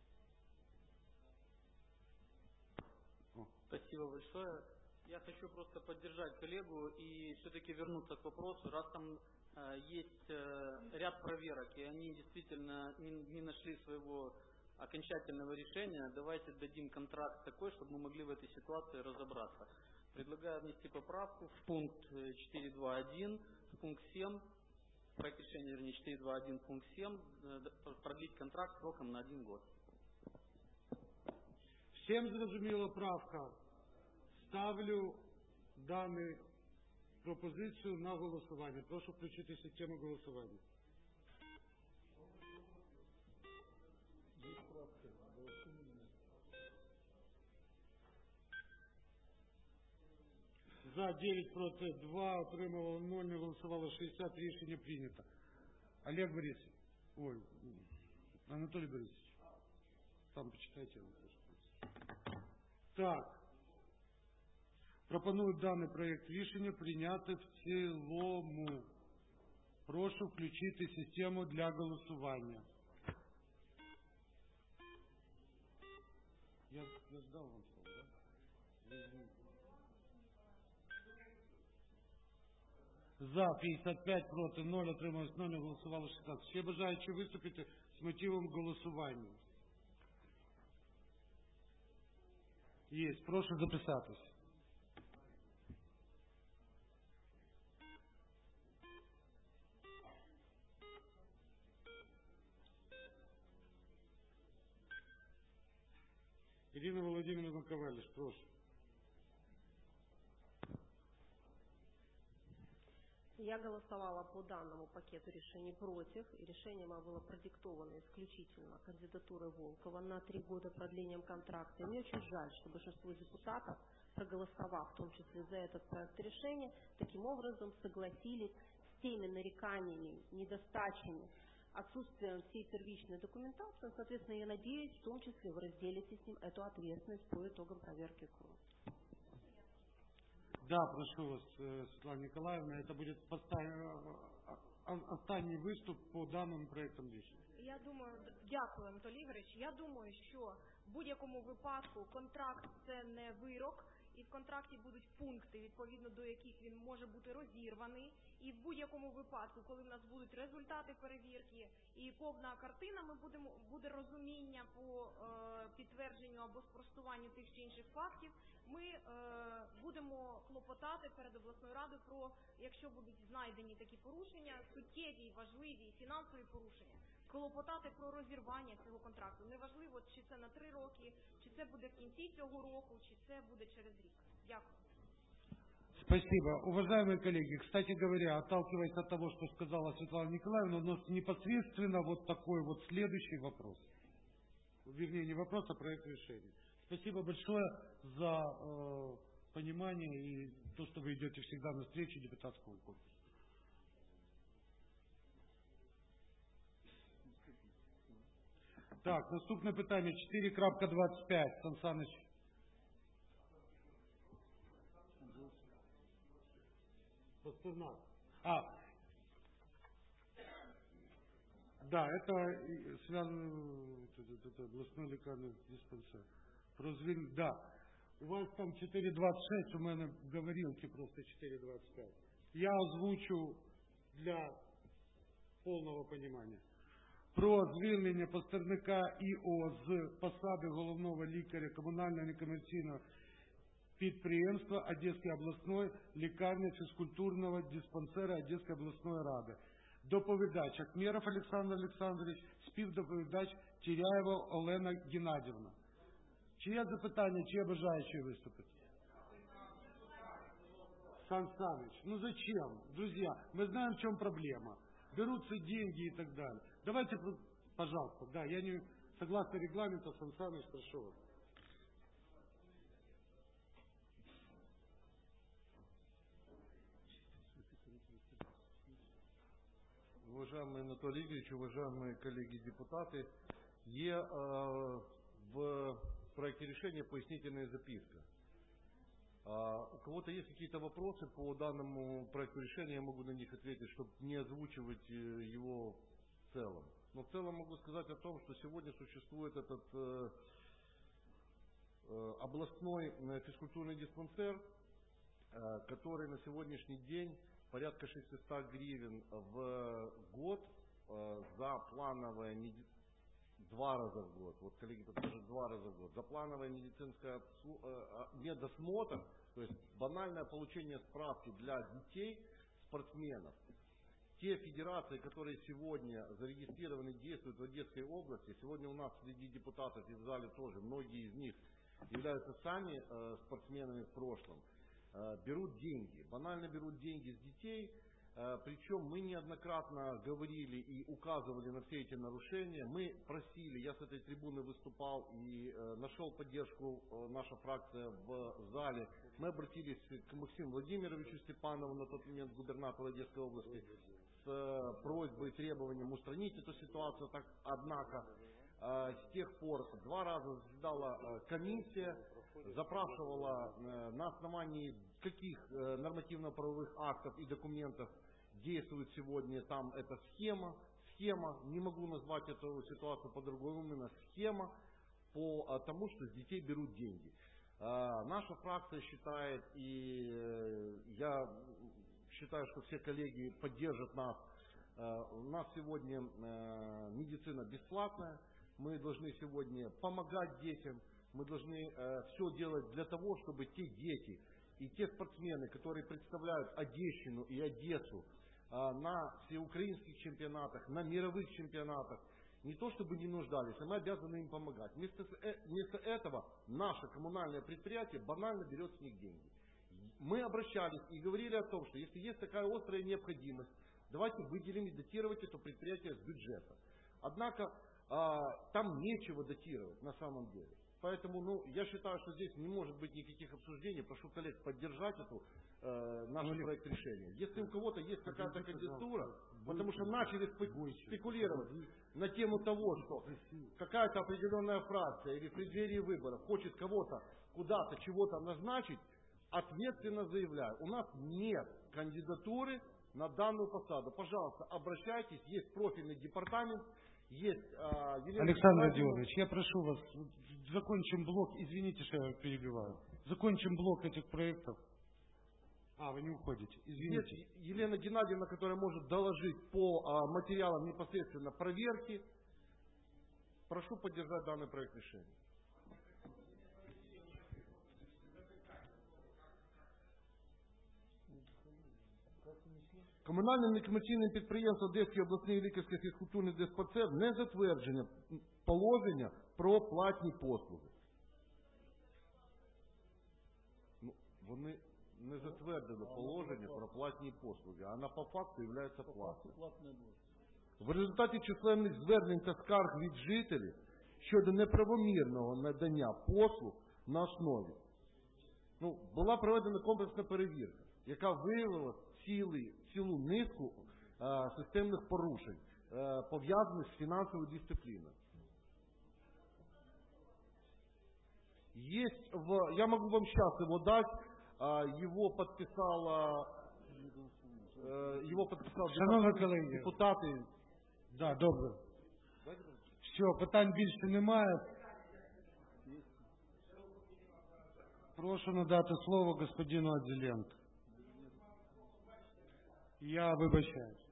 [SPEAKER 6] Спасибо большое. Я хочу просто поддержать коллегу и все-таки вернуться к вопросу. Раз там э, есть э, ряд проверок, и они действительно не, не нашли своего окончательного решения, давайте дадим контракт такой, чтобы мы могли в этой ситуации разобраться. Предлагаю внести поправку в пункт четыре два один, в пункт семь, проект решения, вернее, четыре два один, пункт семь, э, продлить контракт сроком на один год.
[SPEAKER 1] Всем зрозуміла правка. Ставлю дану пропозицію на голосування. Прошу включити систему голосування. За дев'ять проти два, отримало ноль, не голосувало шістдесят, рішення прийнято. Олег Борисович, ой, Анатолий Борисович, там почитайте. Так. Пропоную даний проєкт рішення прийняти в цілому. Прошу включити систему для голосування. Я, я ждав вам слово, да? За п'ятдесят п'ять, проти ноль, отрималось ноль, не голосувало шістнадцять. Ще бажаючи виступити з мотивом голосування? Є. Прошу записатись. Ирина Владимировна Ковалиш, прошу.
[SPEAKER 8] Я голосовала по данному пакету решений против, и решение мое было продиктовано исключительно кандидатурой Волкова на три года продлением контракта. И мне очень жаль, что большинство депутатов, проголосовав в том числе за этот проект решения, таким образом согласились с теми нареканиями, недостачами, отсутствием всей первичной документации. Соответственно, я надеюсь, в том числе вы разделите с ним эту ответственность по итогам проверки КРУ.
[SPEAKER 1] Да, прошу вас, Светлана Николаевна, это будет останній виступ по даному проектам рішення.
[SPEAKER 9] Я думаю, дякую, Анатолій Ігорович. Я думаю, що в будь-якому випадку контракт це не вирок, і в контракті будуть пункти, відповідно до яких він може бути розірваний. І в будь-якому випадку, коли в нас будуть результати перевірки і повна картина, ми будемо буде розуміння по е, підтвердженню або спростуванню тих чи інших фактів, ми е, будемо клопотати перед обласною радою про, якщо будуть знайдені такі порушення, суттєві, важливі, фінансові порушення, клопотати про розірвання цього контракту. Неважливо, чи це на три роки, чи це буде в кінці цього року, чи це буде через рік. Дякую.
[SPEAKER 1] Спасибо. Уважаемые коллеги, кстати говоря, отталкиваясь от того, что сказала Светлана Николаевна, у нас непосредственно вот такой вот следующий вопрос. Вернее, не вопрос, а проект решения. Спасибо большое за э, понимание и то, что вы идете всегда на встречу депутатского корпуса. Так, наступне питання чотири двадцять п'ять. Сан Саныч. Пастернак. А, да, это связано с областной лекарный диспансер. Прозвин, да. У вас там четыре двадцать шесть, у меня говорилки просто четыре двадцать пять. Я озвучу для полного понимания. Про звільнення Пастернака І.О. з посади головного лікаря комунального некомерційного підприємства Одеської обласної лікарні фізкультурного диспансера Одеської обласної ради. Доповідач Ахмеров Олександр Олександрович, співдоповідач Теряєва Олена Геннадівна. Чи є запитання, чи є бажаючі виступити? Сан Саныч, ну зачем? Друзья, мы знаем, в чем проблема. Берутся деньги и так далее. Давайте Пожалуйста, да, я не согласно регламенту, Сан Саныч, прошу вас.
[SPEAKER 11] Уважаемый Анатолий Игоревич, уважаемые коллеги-депутаты, є э, в проекте решения пояснительная записка. А у кого-то есть какие-то вопросы по данному проекту решения, я могу на них ответить, чтобы не озвучивать его в целом. Но в целом могу сказать о том, что сегодня существует этот э, э, областной физкультурный диспансер, э, который на сегодняшний день порядка шестьсот гривен в год э, за плановое медицинское, два раза в год, вот коллеги подскажут, два раза в год, за плановое медицинское э, медосмотр, то есть банальное получение справки для детей, спортсменов. Те федерации, которые сегодня зарегистрированы, действуют в Одесской области, сегодня у нас среди депутатов и в зале тоже, многие из них являются сами э, спортсменами в прошлом, э, берут деньги, банально берут деньги с детей, э, причем мы неоднократно говорили и указывали на все эти нарушения, мы просили, я с этой трибуны выступал и э, нашел поддержку э, наша фракция в зале, мы обратились к Максиму Владимировичу Степанову, на тот момент губернатору Одесской области, с просьбой и требованием устранить эту ситуацию, так, однако э, с тех пор два раза заседала э, комиссия, запрашивала э, на основании каких э, нормативно-правовых актов и документов действует сегодня там эта схема, схема, не могу назвать эту ситуацию по-другому, именно схема по э, тому, что с детей берут деньги. Э, наша фракция считает, и э, я считаю, что все коллеги поддержат нас. У нас сегодня медицина бесплатная. Мы должны сегодня помогать детям. Мы должны все делать для того, чтобы те дети и те спортсмены, которые представляют Одещину и Одессу на всеукраинских чемпионатах, на мировых чемпионатах, не то чтобы не нуждались, а мы обязаны им помогать. Вместо, вместо этого наше коммунальное предприятие банально берет с них деньги. Мы обращались и говорили о том, что если есть такая острая необходимость, давайте выделим и датировать это предприятие с бюджета. Однако а, там нечего датировать на самом деле. Поэтому ну, я считаю, что здесь не может быть никаких обсуждений. Прошу коллег поддержать эту э, наш ну, проект решения. Если у кого-то есть какая-то кандидатура, потому что начали спекулировать на тему того, что какая-то определенная фракция или в преддверии выборов хочет кого-то куда-то чего-то назначить, ответственно заявляю, у нас нет кандидатуры на данную посаду. Пожалуйста, обращайтесь, есть профильный департамент, есть э, Елена
[SPEAKER 1] Александр Родионович, я прошу вас, закончим блок, извините, что я перебиваю, закончим блок этих проектов. А, вы не уходите, извините.
[SPEAKER 11] Есть Елена Геннадьевна, которая может доложить по э, материалам непосредственно проверки. Прошу поддержать данный проект решения. Комунальним некомерційним підприємством Одеський обласний лікарський фізкультурний диспансер не затвердження положення про платні послуги. Ну, вони не затвердили положення про платні послуги, а на по факту є платною. В результаті численних звернень та скарг від жителів щодо неправомірного надання послуг на основі. Ну, була проведена комплексна перевірка, яка виявила цілий, цілу низку е, системних порушень, е, пов'язаних з фінансовою дисципліною. Есть в, я могу вам сейчас его дать, э, его подписала, э, его подписал депутаты.
[SPEAKER 1] Да, добре. Все, питань більше немає. Прошу надати слово господину Одзеленко. Я вибачаюсь.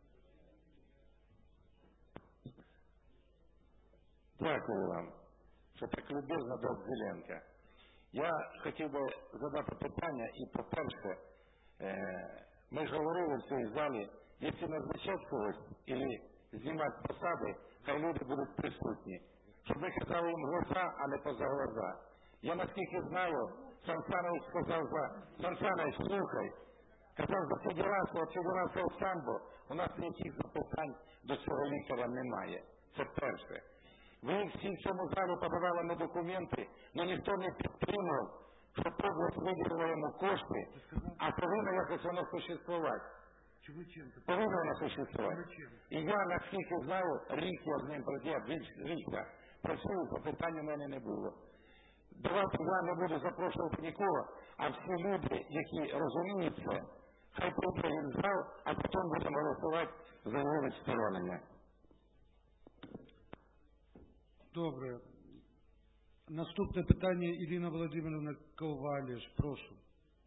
[SPEAKER 12] Дякую вам, що так любезно до Одзеленка. Я хотів би задати питання, і по-перше, ми ж говорили в цій залі, якщо назначати когось, або знімати посади, хай люди будуть присутні, щоб ми казали їм глаза, а не поза глаза. Я наскільки знаю, Сан Саныч сказав за, Сан Саныч, слухай, казав за федерацію, от федерація в самбо, у нас ніяких запитань до цього лікаря немає. Це перше. Ви всі в цьому залі подавали на документи, але ніхто не підтримав, що область виділила йому кошти, а повинно якось воно существувати. Повинно воно существувати. І я, наскільки знаю, рік я з ним працював, рік я працюю, по питанню в мене не було. Давайте я не буду запрошувати нікого, а всі люди, які розуміють це, хай прийде в зал, а потім будемо голосувати за його відсторонення.
[SPEAKER 1] Добре. Наступне питання Ірина Володимировна Коваліш. Прошу.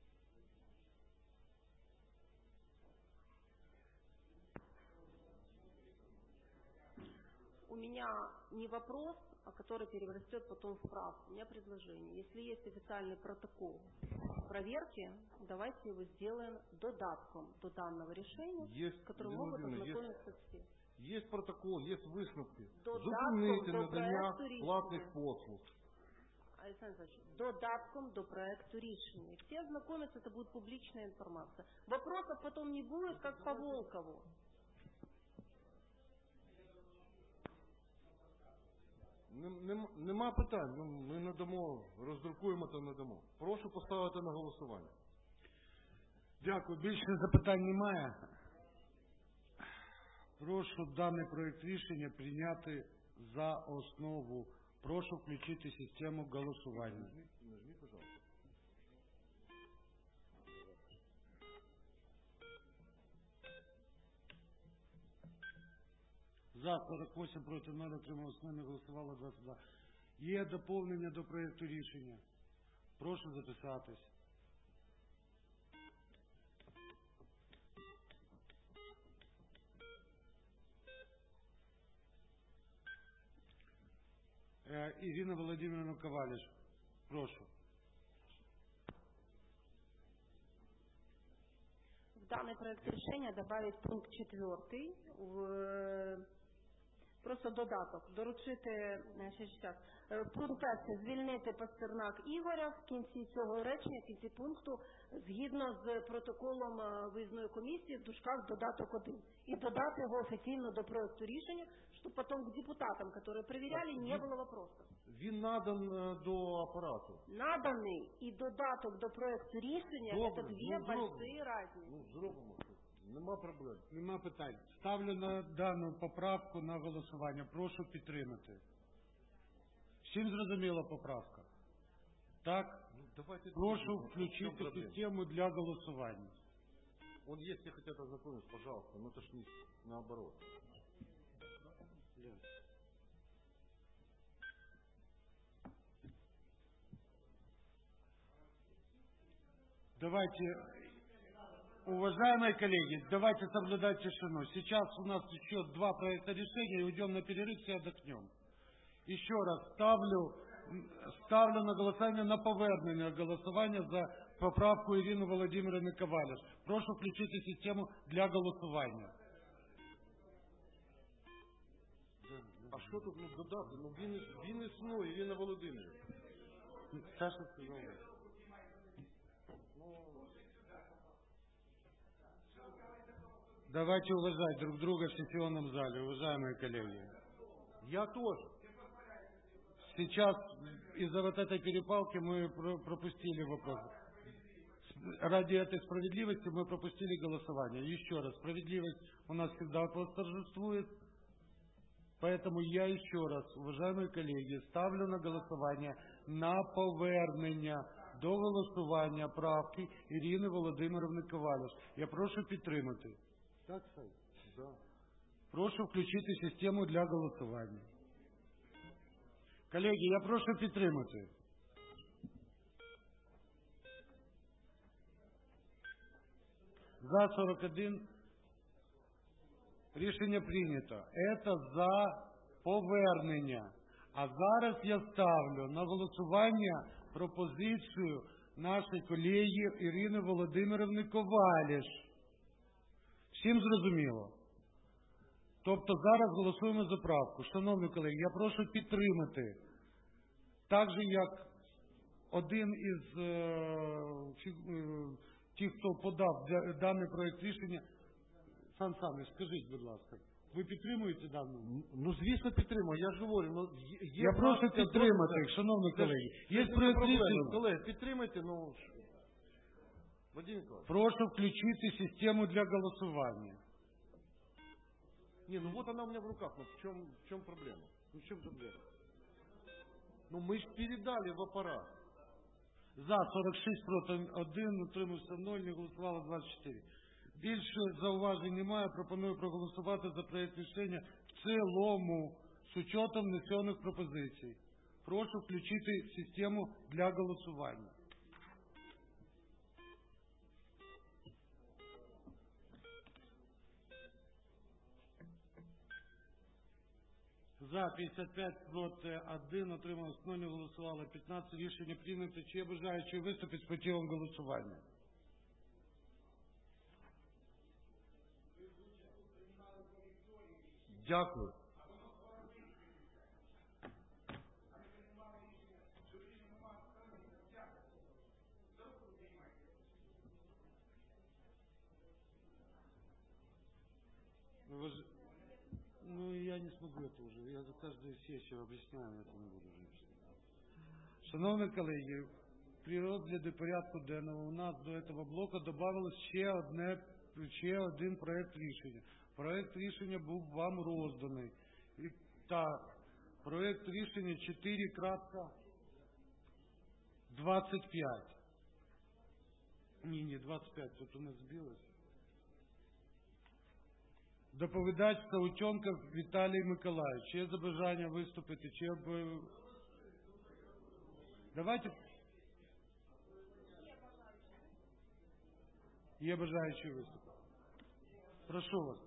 [SPEAKER 8] У меня не вопрос, а который перерастет потом в правку. У меня предложение. Если есть официальный протокол проверки, давайте его сделаем додатком до данного решения,
[SPEAKER 11] есть,
[SPEAKER 8] которым могут ознакомиться все.
[SPEAKER 11] Есть протокол, есть висновки.
[SPEAKER 8] Зупинити
[SPEAKER 11] надання платних послуг.
[SPEAKER 8] Александр Александрович, додатком до проекту рішення. Все ознакомятся, это будет публичная информация. Вопросов потом не будет, как по Волкову.
[SPEAKER 11] Нема, нема питань, ну, ми надамо, роздрукуємо та надамо. Прошу поставити на голосування.
[SPEAKER 1] Дякую. Більше запитань немає. Прошу даний проект рішення прийняти за основу. Прошу включити систему голосування.
[SPEAKER 11] Нажми, пожалуйста.
[SPEAKER 1] За сорок восемь, проти нуль, утрималось нуль, не голосувало двадцять два. Є доповнення до проекту рішення. Прошу записатись. Ірина Володимировна Коваліш, прошу.
[SPEAKER 8] В данный проект решения добавить пункт четвертый, в, просто додаток, доручити, шістдесят, пункт перший, звільнити Пастернак Ігоря в кінці цього речення, в кінці пункту, згідно з протоколом виїзної комісії, в дужках додаток один. І додати його офіційно до проекту рішення, щоб потім к депутатам, які перевіряли, не було вопросов.
[SPEAKER 11] Він надан до апарату.
[SPEAKER 8] Наданий і додаток до проекту рішення, це дві
[SPEAKER 11] ну,
[SPEAKER 8] большие разницы.
[SPEAKER 11] Ну, зробимо. Нема проблем.
[SPEAKER 1] Нема питань. Ставлю на дану поправку на голосування. Прошу підтримати. Всім зрозуміла поправка? Так?
[SPEAKER 11] Ну, давайте
[SPEAKER 1] прошу включити систему для голосування.
[SPEAKER 11] Он, если хотят ознакомиться, пожалуйста, но это ж не наоборот.
[SPEAKER 1] Давайте, уважаемые коллеги, давайте соблюдать тишину. Сейчас у нас еще два проекта решения, и уйдем на перерыв, все отдохнем. Еще раз ставлю, ставлю на голосование, на повернення голосування за поправку Ірини Володимировни Коваліш. Прошу включити систему для голосування.
[SPEAKER 11] А що тут ну, додати? Ну він, він існує, Ірина Володимирівна.
[SPEAKER 1] Саша сказала. Давайте уважать друг друга в сессионном зале, уважаемые коллеги.
[SPEAKER 11] Я тоже.
[SPEAKER 1] Сейчас из-за вот этой перепалки мы пропустили вопрос. Ради этой справедливости мы пропустили голосование. Еще раз, справедливость у нас всегда восторжествует. Поэтому я еще раз, уважаемые коллеги, ставлю на голосование на повернення до голосування правки Ірини Володимировни Коваліш. Я прошу підтримати.
[SPEAKER 11] Так, Сай? Да.
[SPEAKER 1] Прошу включити систему для голосування. Колеги, я прошу підтримати. За сорок один. Рішення прийнято. Це за повернення. А зараз я ставлю на голосування пропозицію нашої колеги Ірини Володимировни Коваліш. Всім зрозуміло? Тобто зараз голосуємо за правку. Шановні колеги, я прошу підтримати. Так же, як один із е, тих, хто подав даний проект рішення. Сан Саныч, скажіть, будь ласка. Ви підтримуєте дану?
[SPEAKER 11] Ну, звісно, підтримую. Я ж говорю, ну, є, є
[SPEAKER 1] Я прошу
[SPEAKER 11] практика,
[SPEAKER 1] підтримати,
[SPEAKER 11] досвід.
[SPEAKER 1] шановні колеги.
[SPEAKER 11] Це
[SPEAKER 1] Є
[SPEAKER 11] ж не
[SPEAKER 1] проект
[SPEAKER 11] проблема.
[SPEAKER 1] рішення.
[SPEAKER 11] Колеги, підтримайте, ну, Вадим Николаевич.
[SPEAKER 1] Прошу включити систему для голосування.
[SPEAKER 11] Не, ну вот она у меня в руках, ну в чем, в чем проблема? Ну в чем проблема? Ну мы же передали в аппарат.
[SPEAKER 1] За сорок шість, проти один, утримався нуль, не голосувало двадцять чотири. Більше зауважень немає, пропоную проголосувати за проект рішення в цілому з учетом внесених пропозицій. Прошу включити систему для голосування. За п'ятдесят п'ять, проти один, отрималось нуль, не голосувало п'ятнадцять. Рішення прийнято. Чи є бажаючі виступити з мотивом голосування?
[SPEAKER 11] Дякую.
[SPEAKER 1] Важ- Ну, я не смогу это уже. Я за каждую сессию объясняю, я это не буду уже. Шановні колеги, при розгляді порядку денного у нас до этого блоку добавилось ще одне, ще один проект рішення. Проект рішення був вам розданий. І, так, проект рішення чотири двадцять п'ять. Ні, ні, двадцять п'ять, тут у нас збилось. Доповідач Саутенко Віталій Миколаївич. Є за бажання виступити? Чи б... Давайте. Є бажаючі виступити. Прошу вас.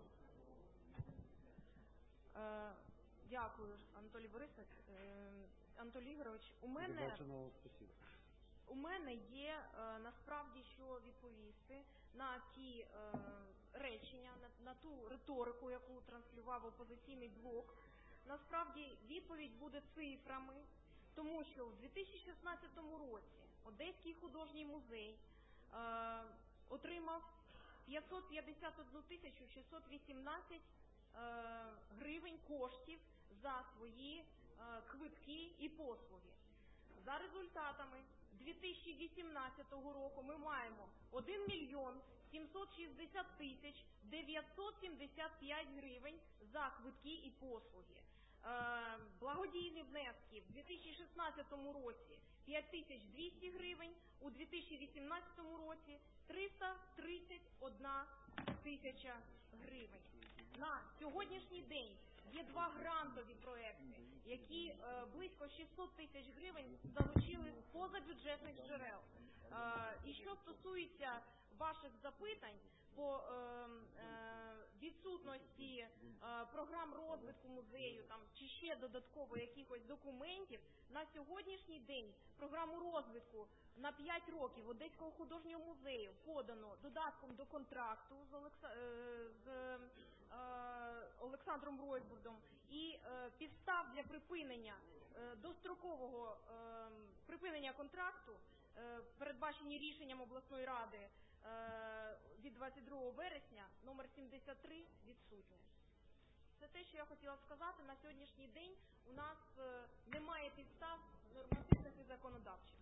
[SPEAKER 9] Е, Дякую, Анатолій Борисович. Е, Анатолій Ігорович, у мене, у мене є е, насправді що відповісти на ті е, речення, на, на ту риторику, яку транслював опозиційний блок. Насправді відповідь буде цифрами, тому що в дві тисячі шістнадцятому році Одеський художній музей е, отримав п'ятсот п'ятдесят одну тисячу шістсот вісімнадцять е, гривень коштів за свої е, квитки і послуги. За результатами дві тисячі вісімнадцятого року ми маємо один мільйон сімсот шістдесят тисяч дев'ятсот сімдесят п'ять гривень за квитки і послуги. Е, благодійні внески в дві тисячі шістнадцятому році п'ять тисяч двісті гривень, у дві тисячі вісімнадцятому році триста тридцять одна тисяча гривень. На сьогоднішній день є два грантові проекти, які е, близько шістсот тисяч гривень залучили з позабюджетних джерел. Е, і що стосується ваших запитань по е, е, відсутності е, програм розвитку музею там, чи ще додатково якихось документів, на сьогоднішній день програму розвитку на п'ять років Одеського художнього музею подано додатком до контракту з, Олекса... е, з е, Олександром Ройбурдом, і е, підстав для припинення е, дострокового е, припинення контракту е, передбачені рішенням обласної ради е, від двадцять другого вересня номер сімдесят три відсутнє. Це те, що я хотіла сказати. На сьогоднішній день у нас е, немає підстав нормативних і законодавчих.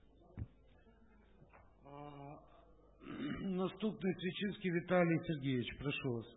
[SPEAKER 1] А, наступний Свічинський Віталій Сергійович, прошу вас.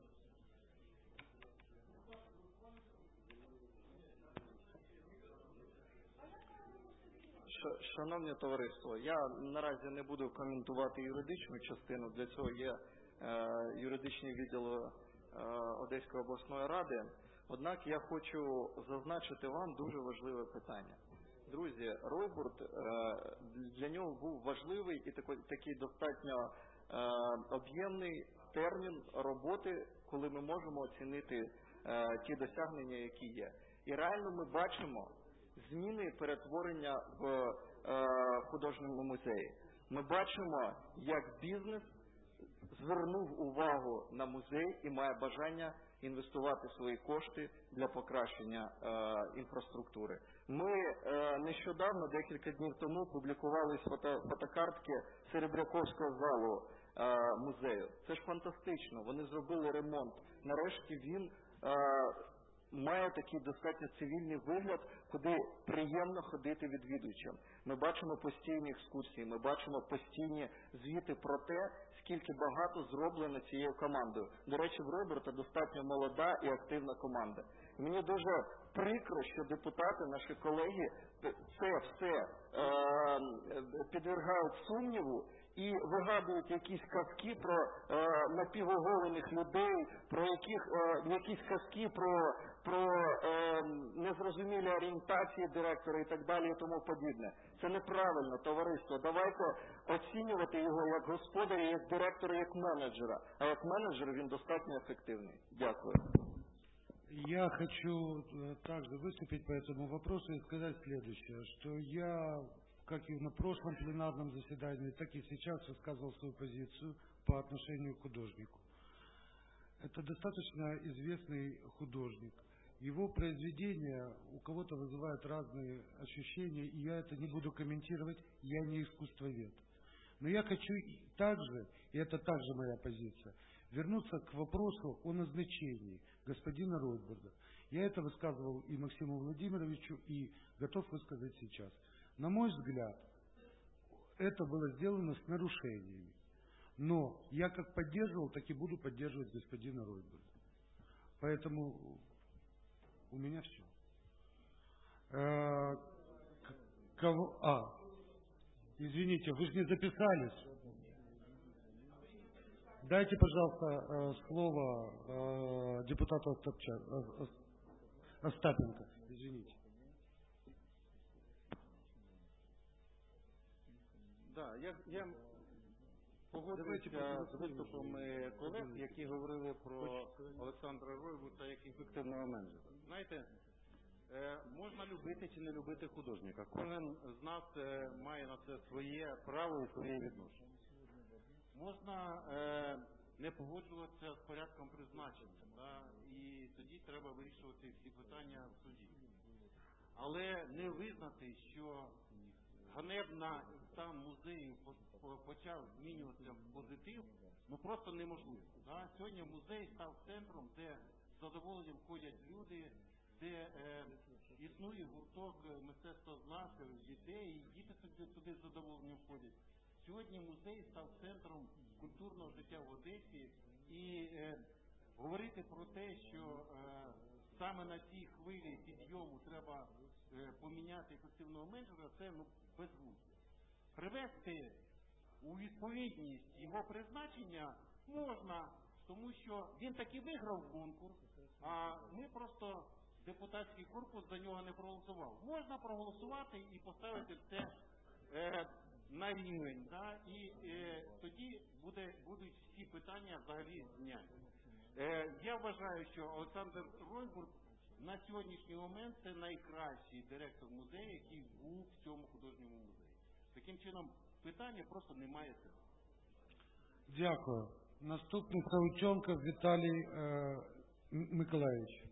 [SPEAKER 2] Шановне товариство, я наразі не буду коментувати юридичну частину, для цього є е, юридичний відділ е, Одеської обласної ради. Однак я хочу зазначити вам дуже важливе питання. Друзі, Ройбурд, е, для нього був важливий і такий, такий достатньо е, об'ємний термін роботи, коли ми можемо оцінити е, ті досягнення, які є. І реально ми бачимо зміни і перетворення в е, художньому музеї. Ми бачимо, як бізнес звернув увагу на музей і має бажання інвестувати свої кошти для покращення е, інфраструктури. Ми е, нещодавно, декілька днів тому, публікували фото, фотокартки Серебряковського залу е, музею. Це ж фантастично. Вони зробили ремонт. Нарешті він має такий достатньо цивільний вигляд, куди приємно ходити відвідувачам. Ми бачимо постійні екскурсії, ми бачимо постійні звіти про те, скільки багато зроблено цією командою. До речі, в Роберта достатньо молода і активна команда. І мені дуже прикро, що депутати, наші колеги, це все е, підвергають сумніву і вигадують якісь казки про е, напівоголених людей, про яких, е, якісь казки про, про е, незрозумілі орієнтації директора і так далі і тому подібне. Це неправильно, товариство. Давайте оцінювати його як господаря, як директора, як менеджера. А як менеджер він достатньо ефективний. Дякую.
[SPEAKER 1] Я хочу также выступить по этому вопросу и сказать следующее, что я, как и на прошлом пленарном заседании, так и сейчас высказывал свою позицию по отношению к художнику. Это достаточно известный художник. Его произведения у кого-то вызывают разные ощущения, и я это не буду комментировать, я не искусствовед. Но я хочу также, и это также моя позиция, вернуться к вопросу о назначении господина Ротбарда. Я это высказывал и Максиму Владимировичу, и готов высказать сейчас. На мой взгляд, это было сделано с нарушениями. Но я как поддерживал, так и буду поддерживать господина Ротбарда. Поэтому у меня все. А, кого, а, извините, вы же не записались. Дайте, пожалуйста, слово депутату Остапенко. Извините.
[SPEAKER 4] Да, я, я погоджуюся з виступом колег, які говорили про Олександра Ройбурта як ефективного менеджера. Знаєте, можна любити чи не любити художника. Кожен з нас має на це своє право і своє відношення. Можна е, не погоджуватися з порядком призначення, да, і тоді треба вирішувати всі питання в суді. Але не визнати, що ганебна стан музею почав змінюватися в позитив, ну просто неможливо. Да. Сьогодні музей став центром, де з задоволенням ходять люди, де е, існує гурток мистецтвознавців, дітей, і діти туди, туди з задоволенням ходять. Сьогодні музей став центром культурного життя в Одесі, і е, говорити про те, що е, саме на цій хвилі підйому треба е, поміняти ефективного менеджера, це ну, безглуздя. Привести у відповідність його призначення можна, тому що він таки виграв конкурс, а ми просто, депутатський корпус, за нього не проголосував. Можна проголосувати і поставити це е, на рівень, да, і е, тоді буде, будуть всі питання взагалі зняті. Е, я вважаю, що Олександр Ройбурт на сьогоднішній момент це найкращий директор музею, який був в цьому художньому музеї. Таким чином, питання просто немає сенсу.
[SPEAKER 1] Дякую. Наступний Саутченков Віталій е, Миколаївич.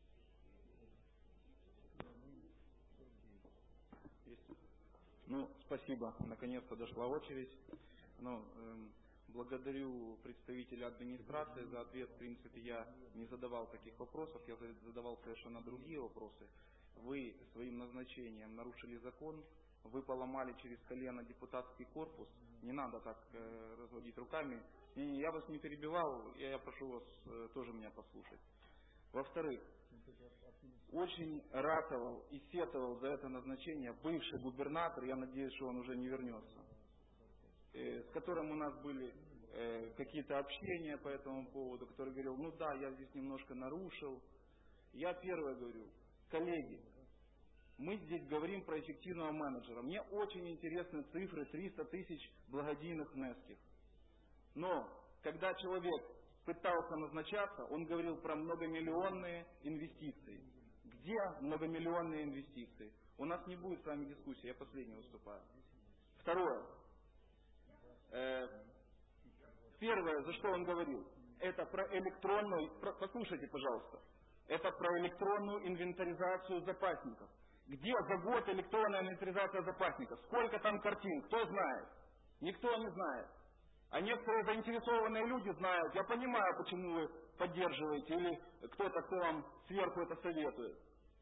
[SPEAKER 13] Ну, спасибо. Наконец-то дошла очередь. Ну, э, благодарю представителя администрации за ответ. В принципе, я не задавал таких вопросов, я задавал совершенно другие вопросы. Вы своим назначением нарушили закон, вы поломали через колено депутатский корпус. Не надо так э, разводить руками. И я вас не перебивал, я прошу вас э, тоже меня послушать. Во-вторых, очень ратовал и сетовал за это назначение бывший губернатор, я надеюсь, что он уже не вернется, э, с которым у нас были э, какие-то общения по этому поводу, который говорил, ну да, я здесь немножко нарушил. Я первое говорю, коллеги, мы здесь говорим про эффективного менеджера. Мне очень интересны цифры триста тысяч благодійных внеских. Но, когда человек пытался назначаться, он говорил про многомиллионные инвестиции. Где многомиллионные инвестиции? У нас не будет с вами дискуссии, я последний выступаю. Второе. Э, первое, за что он говорил, это про электронную, про, послушайте, пожалуйста, это про электронную инвентаризацию запасников. Где за год электронная инвентаризация запасников? Сколько там картин? Кто знает? Никто не знает. А некоторые заинтересованные люди знают. Я понимаю, почему вы поддерживаете, или кто-то, кто вам сверху это советует.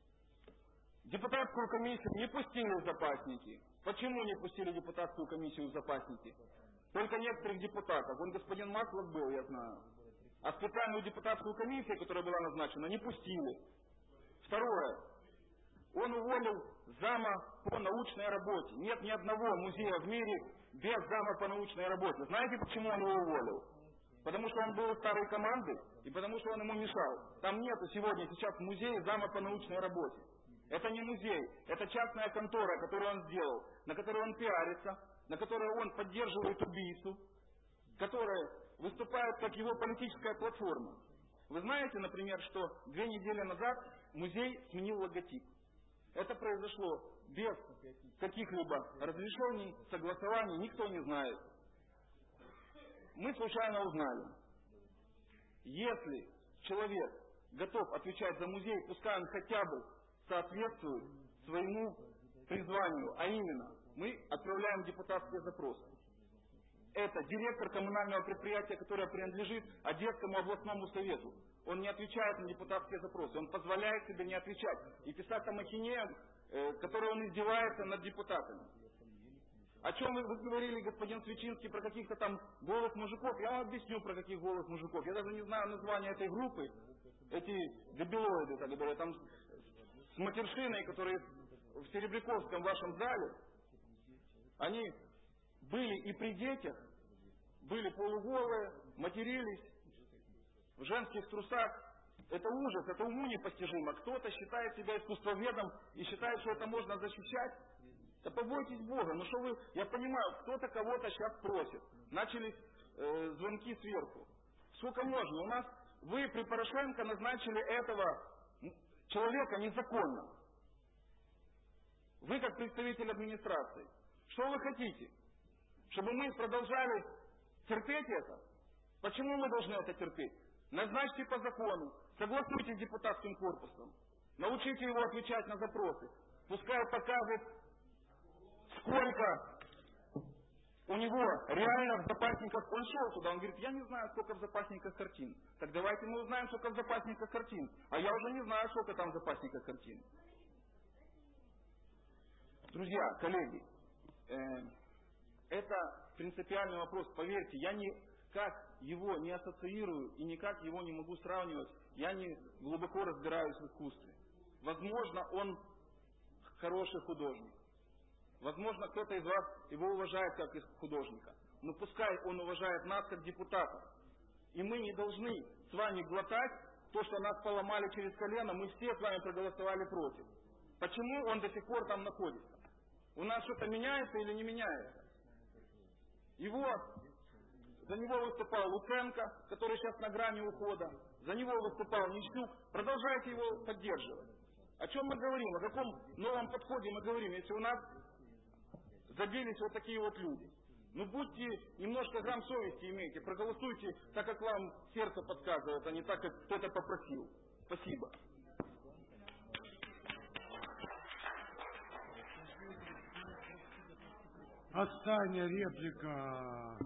[SPEAKER 13] Депутатскую комиссию не пустили в запасники. Почему не пустили депутатскую комиссию в запасники? Только некоторых депутатов. Вон господин Маслов был, я знаю. А специальную депутатскую комиссию, которая была назначена, не пустили. Второе. Он уволил зама по научной работе. Нет ни одного музея в мире без зама по научной работе. Знаете, почему он его уволил? Потому что он был из старой команды и потому что он ему мешал. Там нету сегодня, сейчас в музее зама по научной работе. Это не музей, это частная контора, которую он сделал, на которой он пиарится, на которой он поддерживает убийцу, которая выступает как его политическая платформа. Вы знаете, например, что две недели назад музей сменил логотип. Это произошло без каких-либо разрешений, согласований, никто не знает. Мы случайно узнали. Если человек готов отвечать за музей, пускай он хотя бы соответствует своему призванию, а именно, мы отправляем депутатские запросы. Это директор коммунального предприятия, которое принадлежит Одесскому областному совету. Он не отвечает на депутатские запросы, он позволяет себе не отвечать и писать там ахинею, э, которой он издевается над депутатами. О чем вы, вы говорили, господин Свечинский, про каких-то там голых мужиков? Я вам объясню, про каких голых мужиков. Я даже не знаю название этой группы. Эти дебилоиды, так говорят, там с матершиной, которые в Серебряковском вашем зале, они были и при детях, были полуголые, матерились в женских трусах. Это ужас, это уму непостижимо. Кто-то считает себя искусствоведом и считает, что это можно защищать. Да побойтесь Бога, ну что вы, я понимаю, кто-то кого-то сейчас просит. Начались э, звонки сверху. Сколько можно? У нас, вы при Порошенко назначили этого человека незаконно. Вы как представитель администрации. Что вы хотите? Чтобы мы продолжали терпеть это? Почему мы должны это терпеть? Назначьте по закону, согласуйте с депутатским корпусом, научите его отвечать на запросы. Пускай покажет, сколько у него реально в запасниках. Он шел туда, он говорит, я не знаю, сколько в запасниках картин. Так давайте мы узнаем, сколько в запасниках картин. А я уже не знаю, сколько там в запасниках картин. Друзья, коллеги, э, это принципиальный вопрос. Поверьте, я никак его не ассоциирую и никак его не могу сравнивать. Я не глубоко разбираюсь в искусстве. Возможно, он хороший художник. Возможно, кто-то из вас его уважает как художника. Но пускай он уважает нас как депутатов. И мы не должны с вами глотать то, что нас поломали через колено. Мы все с вами проголосовали против. Почему он до сих пор там находится? У нас что-то меняется или не меняется? Его, за него выступал Луценко, который сейчас на грани ухода. За него выступал Нищук. Продолжайте его поддерживать. О чем мы говорим? О каком новом подходе мы говорим? Если у нас забились вот такие вот люди. Ну будьте, немножко грамм совести имейте, проголосуйте так, как вам сердце подсказывает, а не так, как кто-то попросил. Спасибо.
[SPEAKER 1] Отстань, реплика.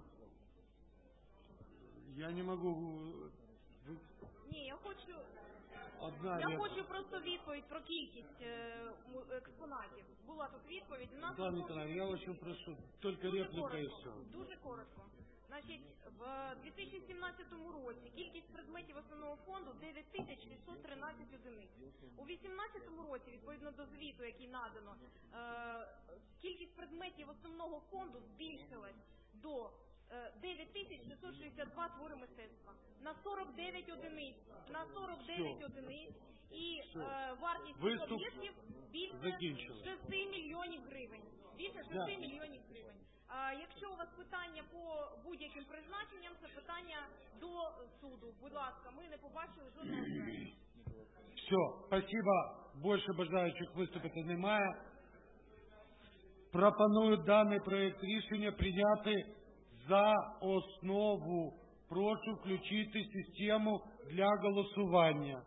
[SPEAKER 1] Я не могу.
[SPEAKER 9] Ні, я хочу.
[SPEAKER 1] Одна
[SPEAKER 9] Я
[SPEAKER 1] реплика.
[SPEAKER 9] хочу просто відповідь про кількість е, м- експонатів. Була тут відповідь. У нас
[SPEAKER 1] Да,
[SPEAKER 9] тут
[SPEAKER 1] Николай, я очень прошу, только
[SPEAKER 9] дуже
[SPEAKER 1] реплика и
[SPEAKER 9] коротко.
[SPEAKER 1] все.
[SPEAKER 9] Дуже коротко. Значить, в дві тисячі сімнадцятому році кількість предметів основного фонду дев'ять тисяч шістсот тринадцять одиниць. У дві тисячі вісімнадцятому році, відповідно до звіту, який надано, е, кількість предметів основного фонду збільшилась до е, дев'ять тисяч шістсот шістдесят два твори мистецтва. На сорок дев'ять одиниць. На сорок дев'ять
[SPEAKER 1] Все.
[SPEAKER 9] одиниць. І
[SPEAKER 1] Все.
[SPEAKER 9] е, вартість
[SPEAKER 1] Виступ
[SPEAKER 9] цих об'єктів більше
[SPEAKER 1] закінчили.
[SPEAKER 9] шести мільйонів гривень. Більше шести
[SPEAKER 1] Да.
[SPEAKER 9] мільйонів гривень. А якщо у вас питання по будь-яким призначенням, це питання до суду. Будь ласка, ми не побачили жодного звернення.
[SPEAKER 1] Все, спасибо. Больше бажаючих виступити немає. Пропоную даний проект рішення прийняти за основу. Прошу включити систему для голосування.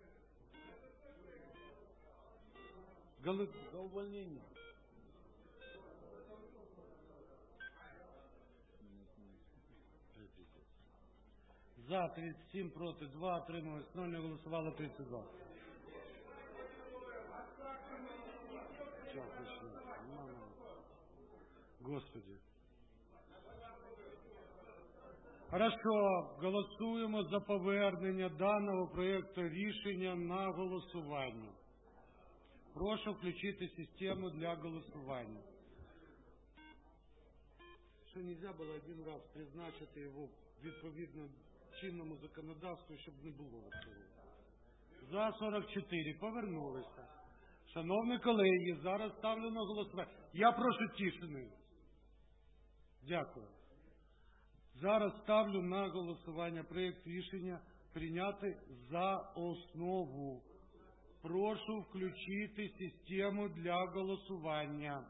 [SPEAKER 1] Голы... За увольнение. За тридцять сім, проти два, утрималось ноль, не голосувало тридцять два. Господи. Хорошо, голосуємо за повернення даного проєкту рішення на голосування. Прошу включити систему для голосування. Що нельзя було один раз призначити його відповідно чинному законодавству, щоб не було цього. За сорок чотири. Повернулися. Шановні колеги, зараз ставлю на голосування. Я прошу тишини. Дякую. Зараз ставлю на голосування проєкт рішення прийняти за основу. Прошу включити систему для голосування.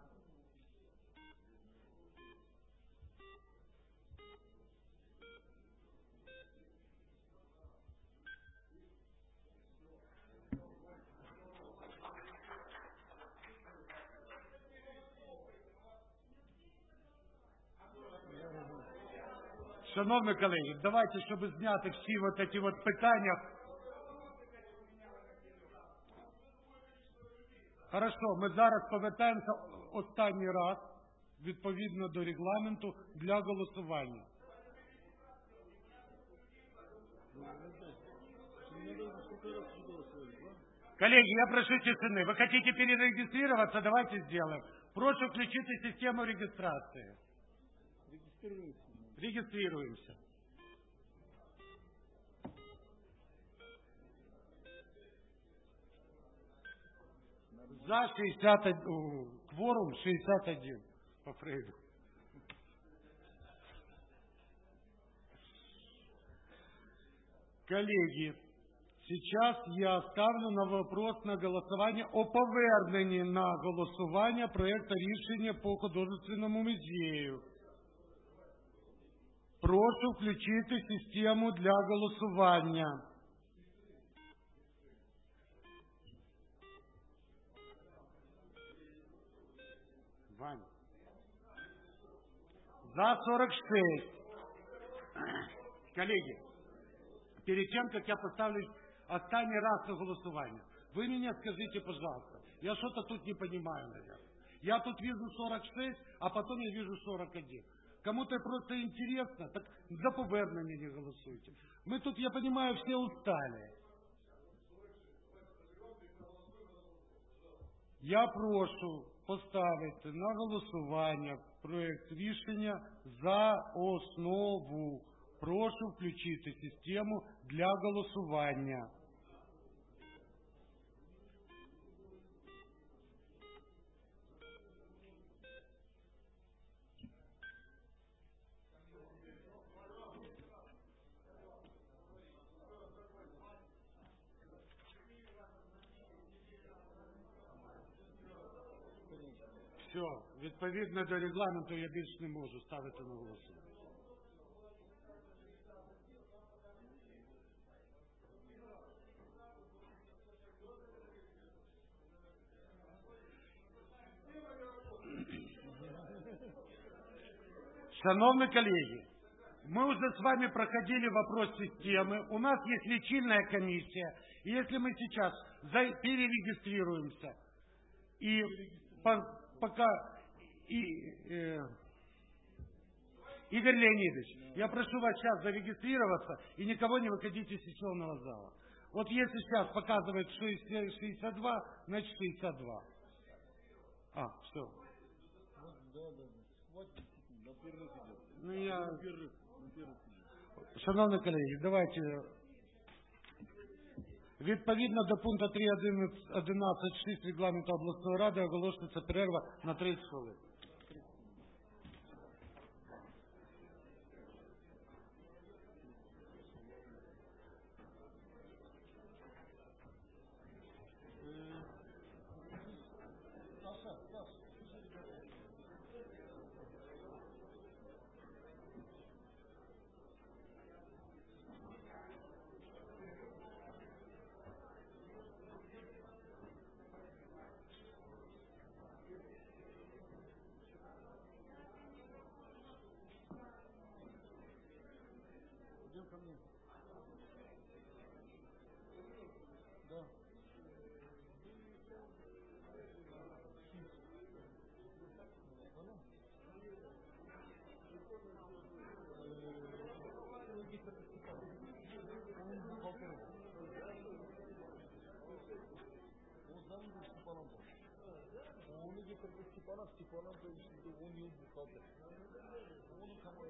[SPEAKER 1] Шановні колеги, давайте, щоб зняти всі вот эти вот питання. Хорошо, ми зараз повертаємося останній раз, відповідно до регламенту, для голосування. Коллеги, я прошу тишины. Вы хотите перерегистрироваться? Давайте сделаем. Прошу включить систему регистрации. Регистрируемся. За шестьдесят один, кворум шестьдесят один по Фрейду. Коллеги, сейчас я ставлю на вопрос на голосування о поверненні на голосування проєкту рішення по художественному музею. Прошу включити систему для голосування. Вань. За сорок шесть. Коллеги, перед тем, как я поставлю останний раз на голосование, вы меня скажите, пожалуйста, я что-то тут не понимаю, наверное. Я тут вижу сорок шесть, а потом я вижу сорок один. Кому-то просто интересно, так за повернення не голосуйте. Мы тут, я понимаю, все устали. Я прошу поставити на голосування проект рішення за основу. Прошу включити систему для голосування. Все, відповідно до регламенту я більше не можу ставити на голосування. Шановные коллеги, мы уже с вами проходили вопрос системы. У нас есть лечильная комиссия. И если мы сейчас перерегистрируемся, и по, пока... И, э, Игорь Леонидович, я прошу вас сейчас зарегистрироваться и никого не выходить из сессионного зала. Вот если сейчас показывает шестьдесят два, значит шестьдесят два. А, все. Ну, я... Шановні колеги, давайте, відповідно до пункту три одинадцять шість регламенту обласної ради оголошується перерва на тридцять хвилин. Ко мне.
[SPEAKER 14] Нам до Степана был. Он идет только Степана, Степана, то есть он не бухгалтер. Он кому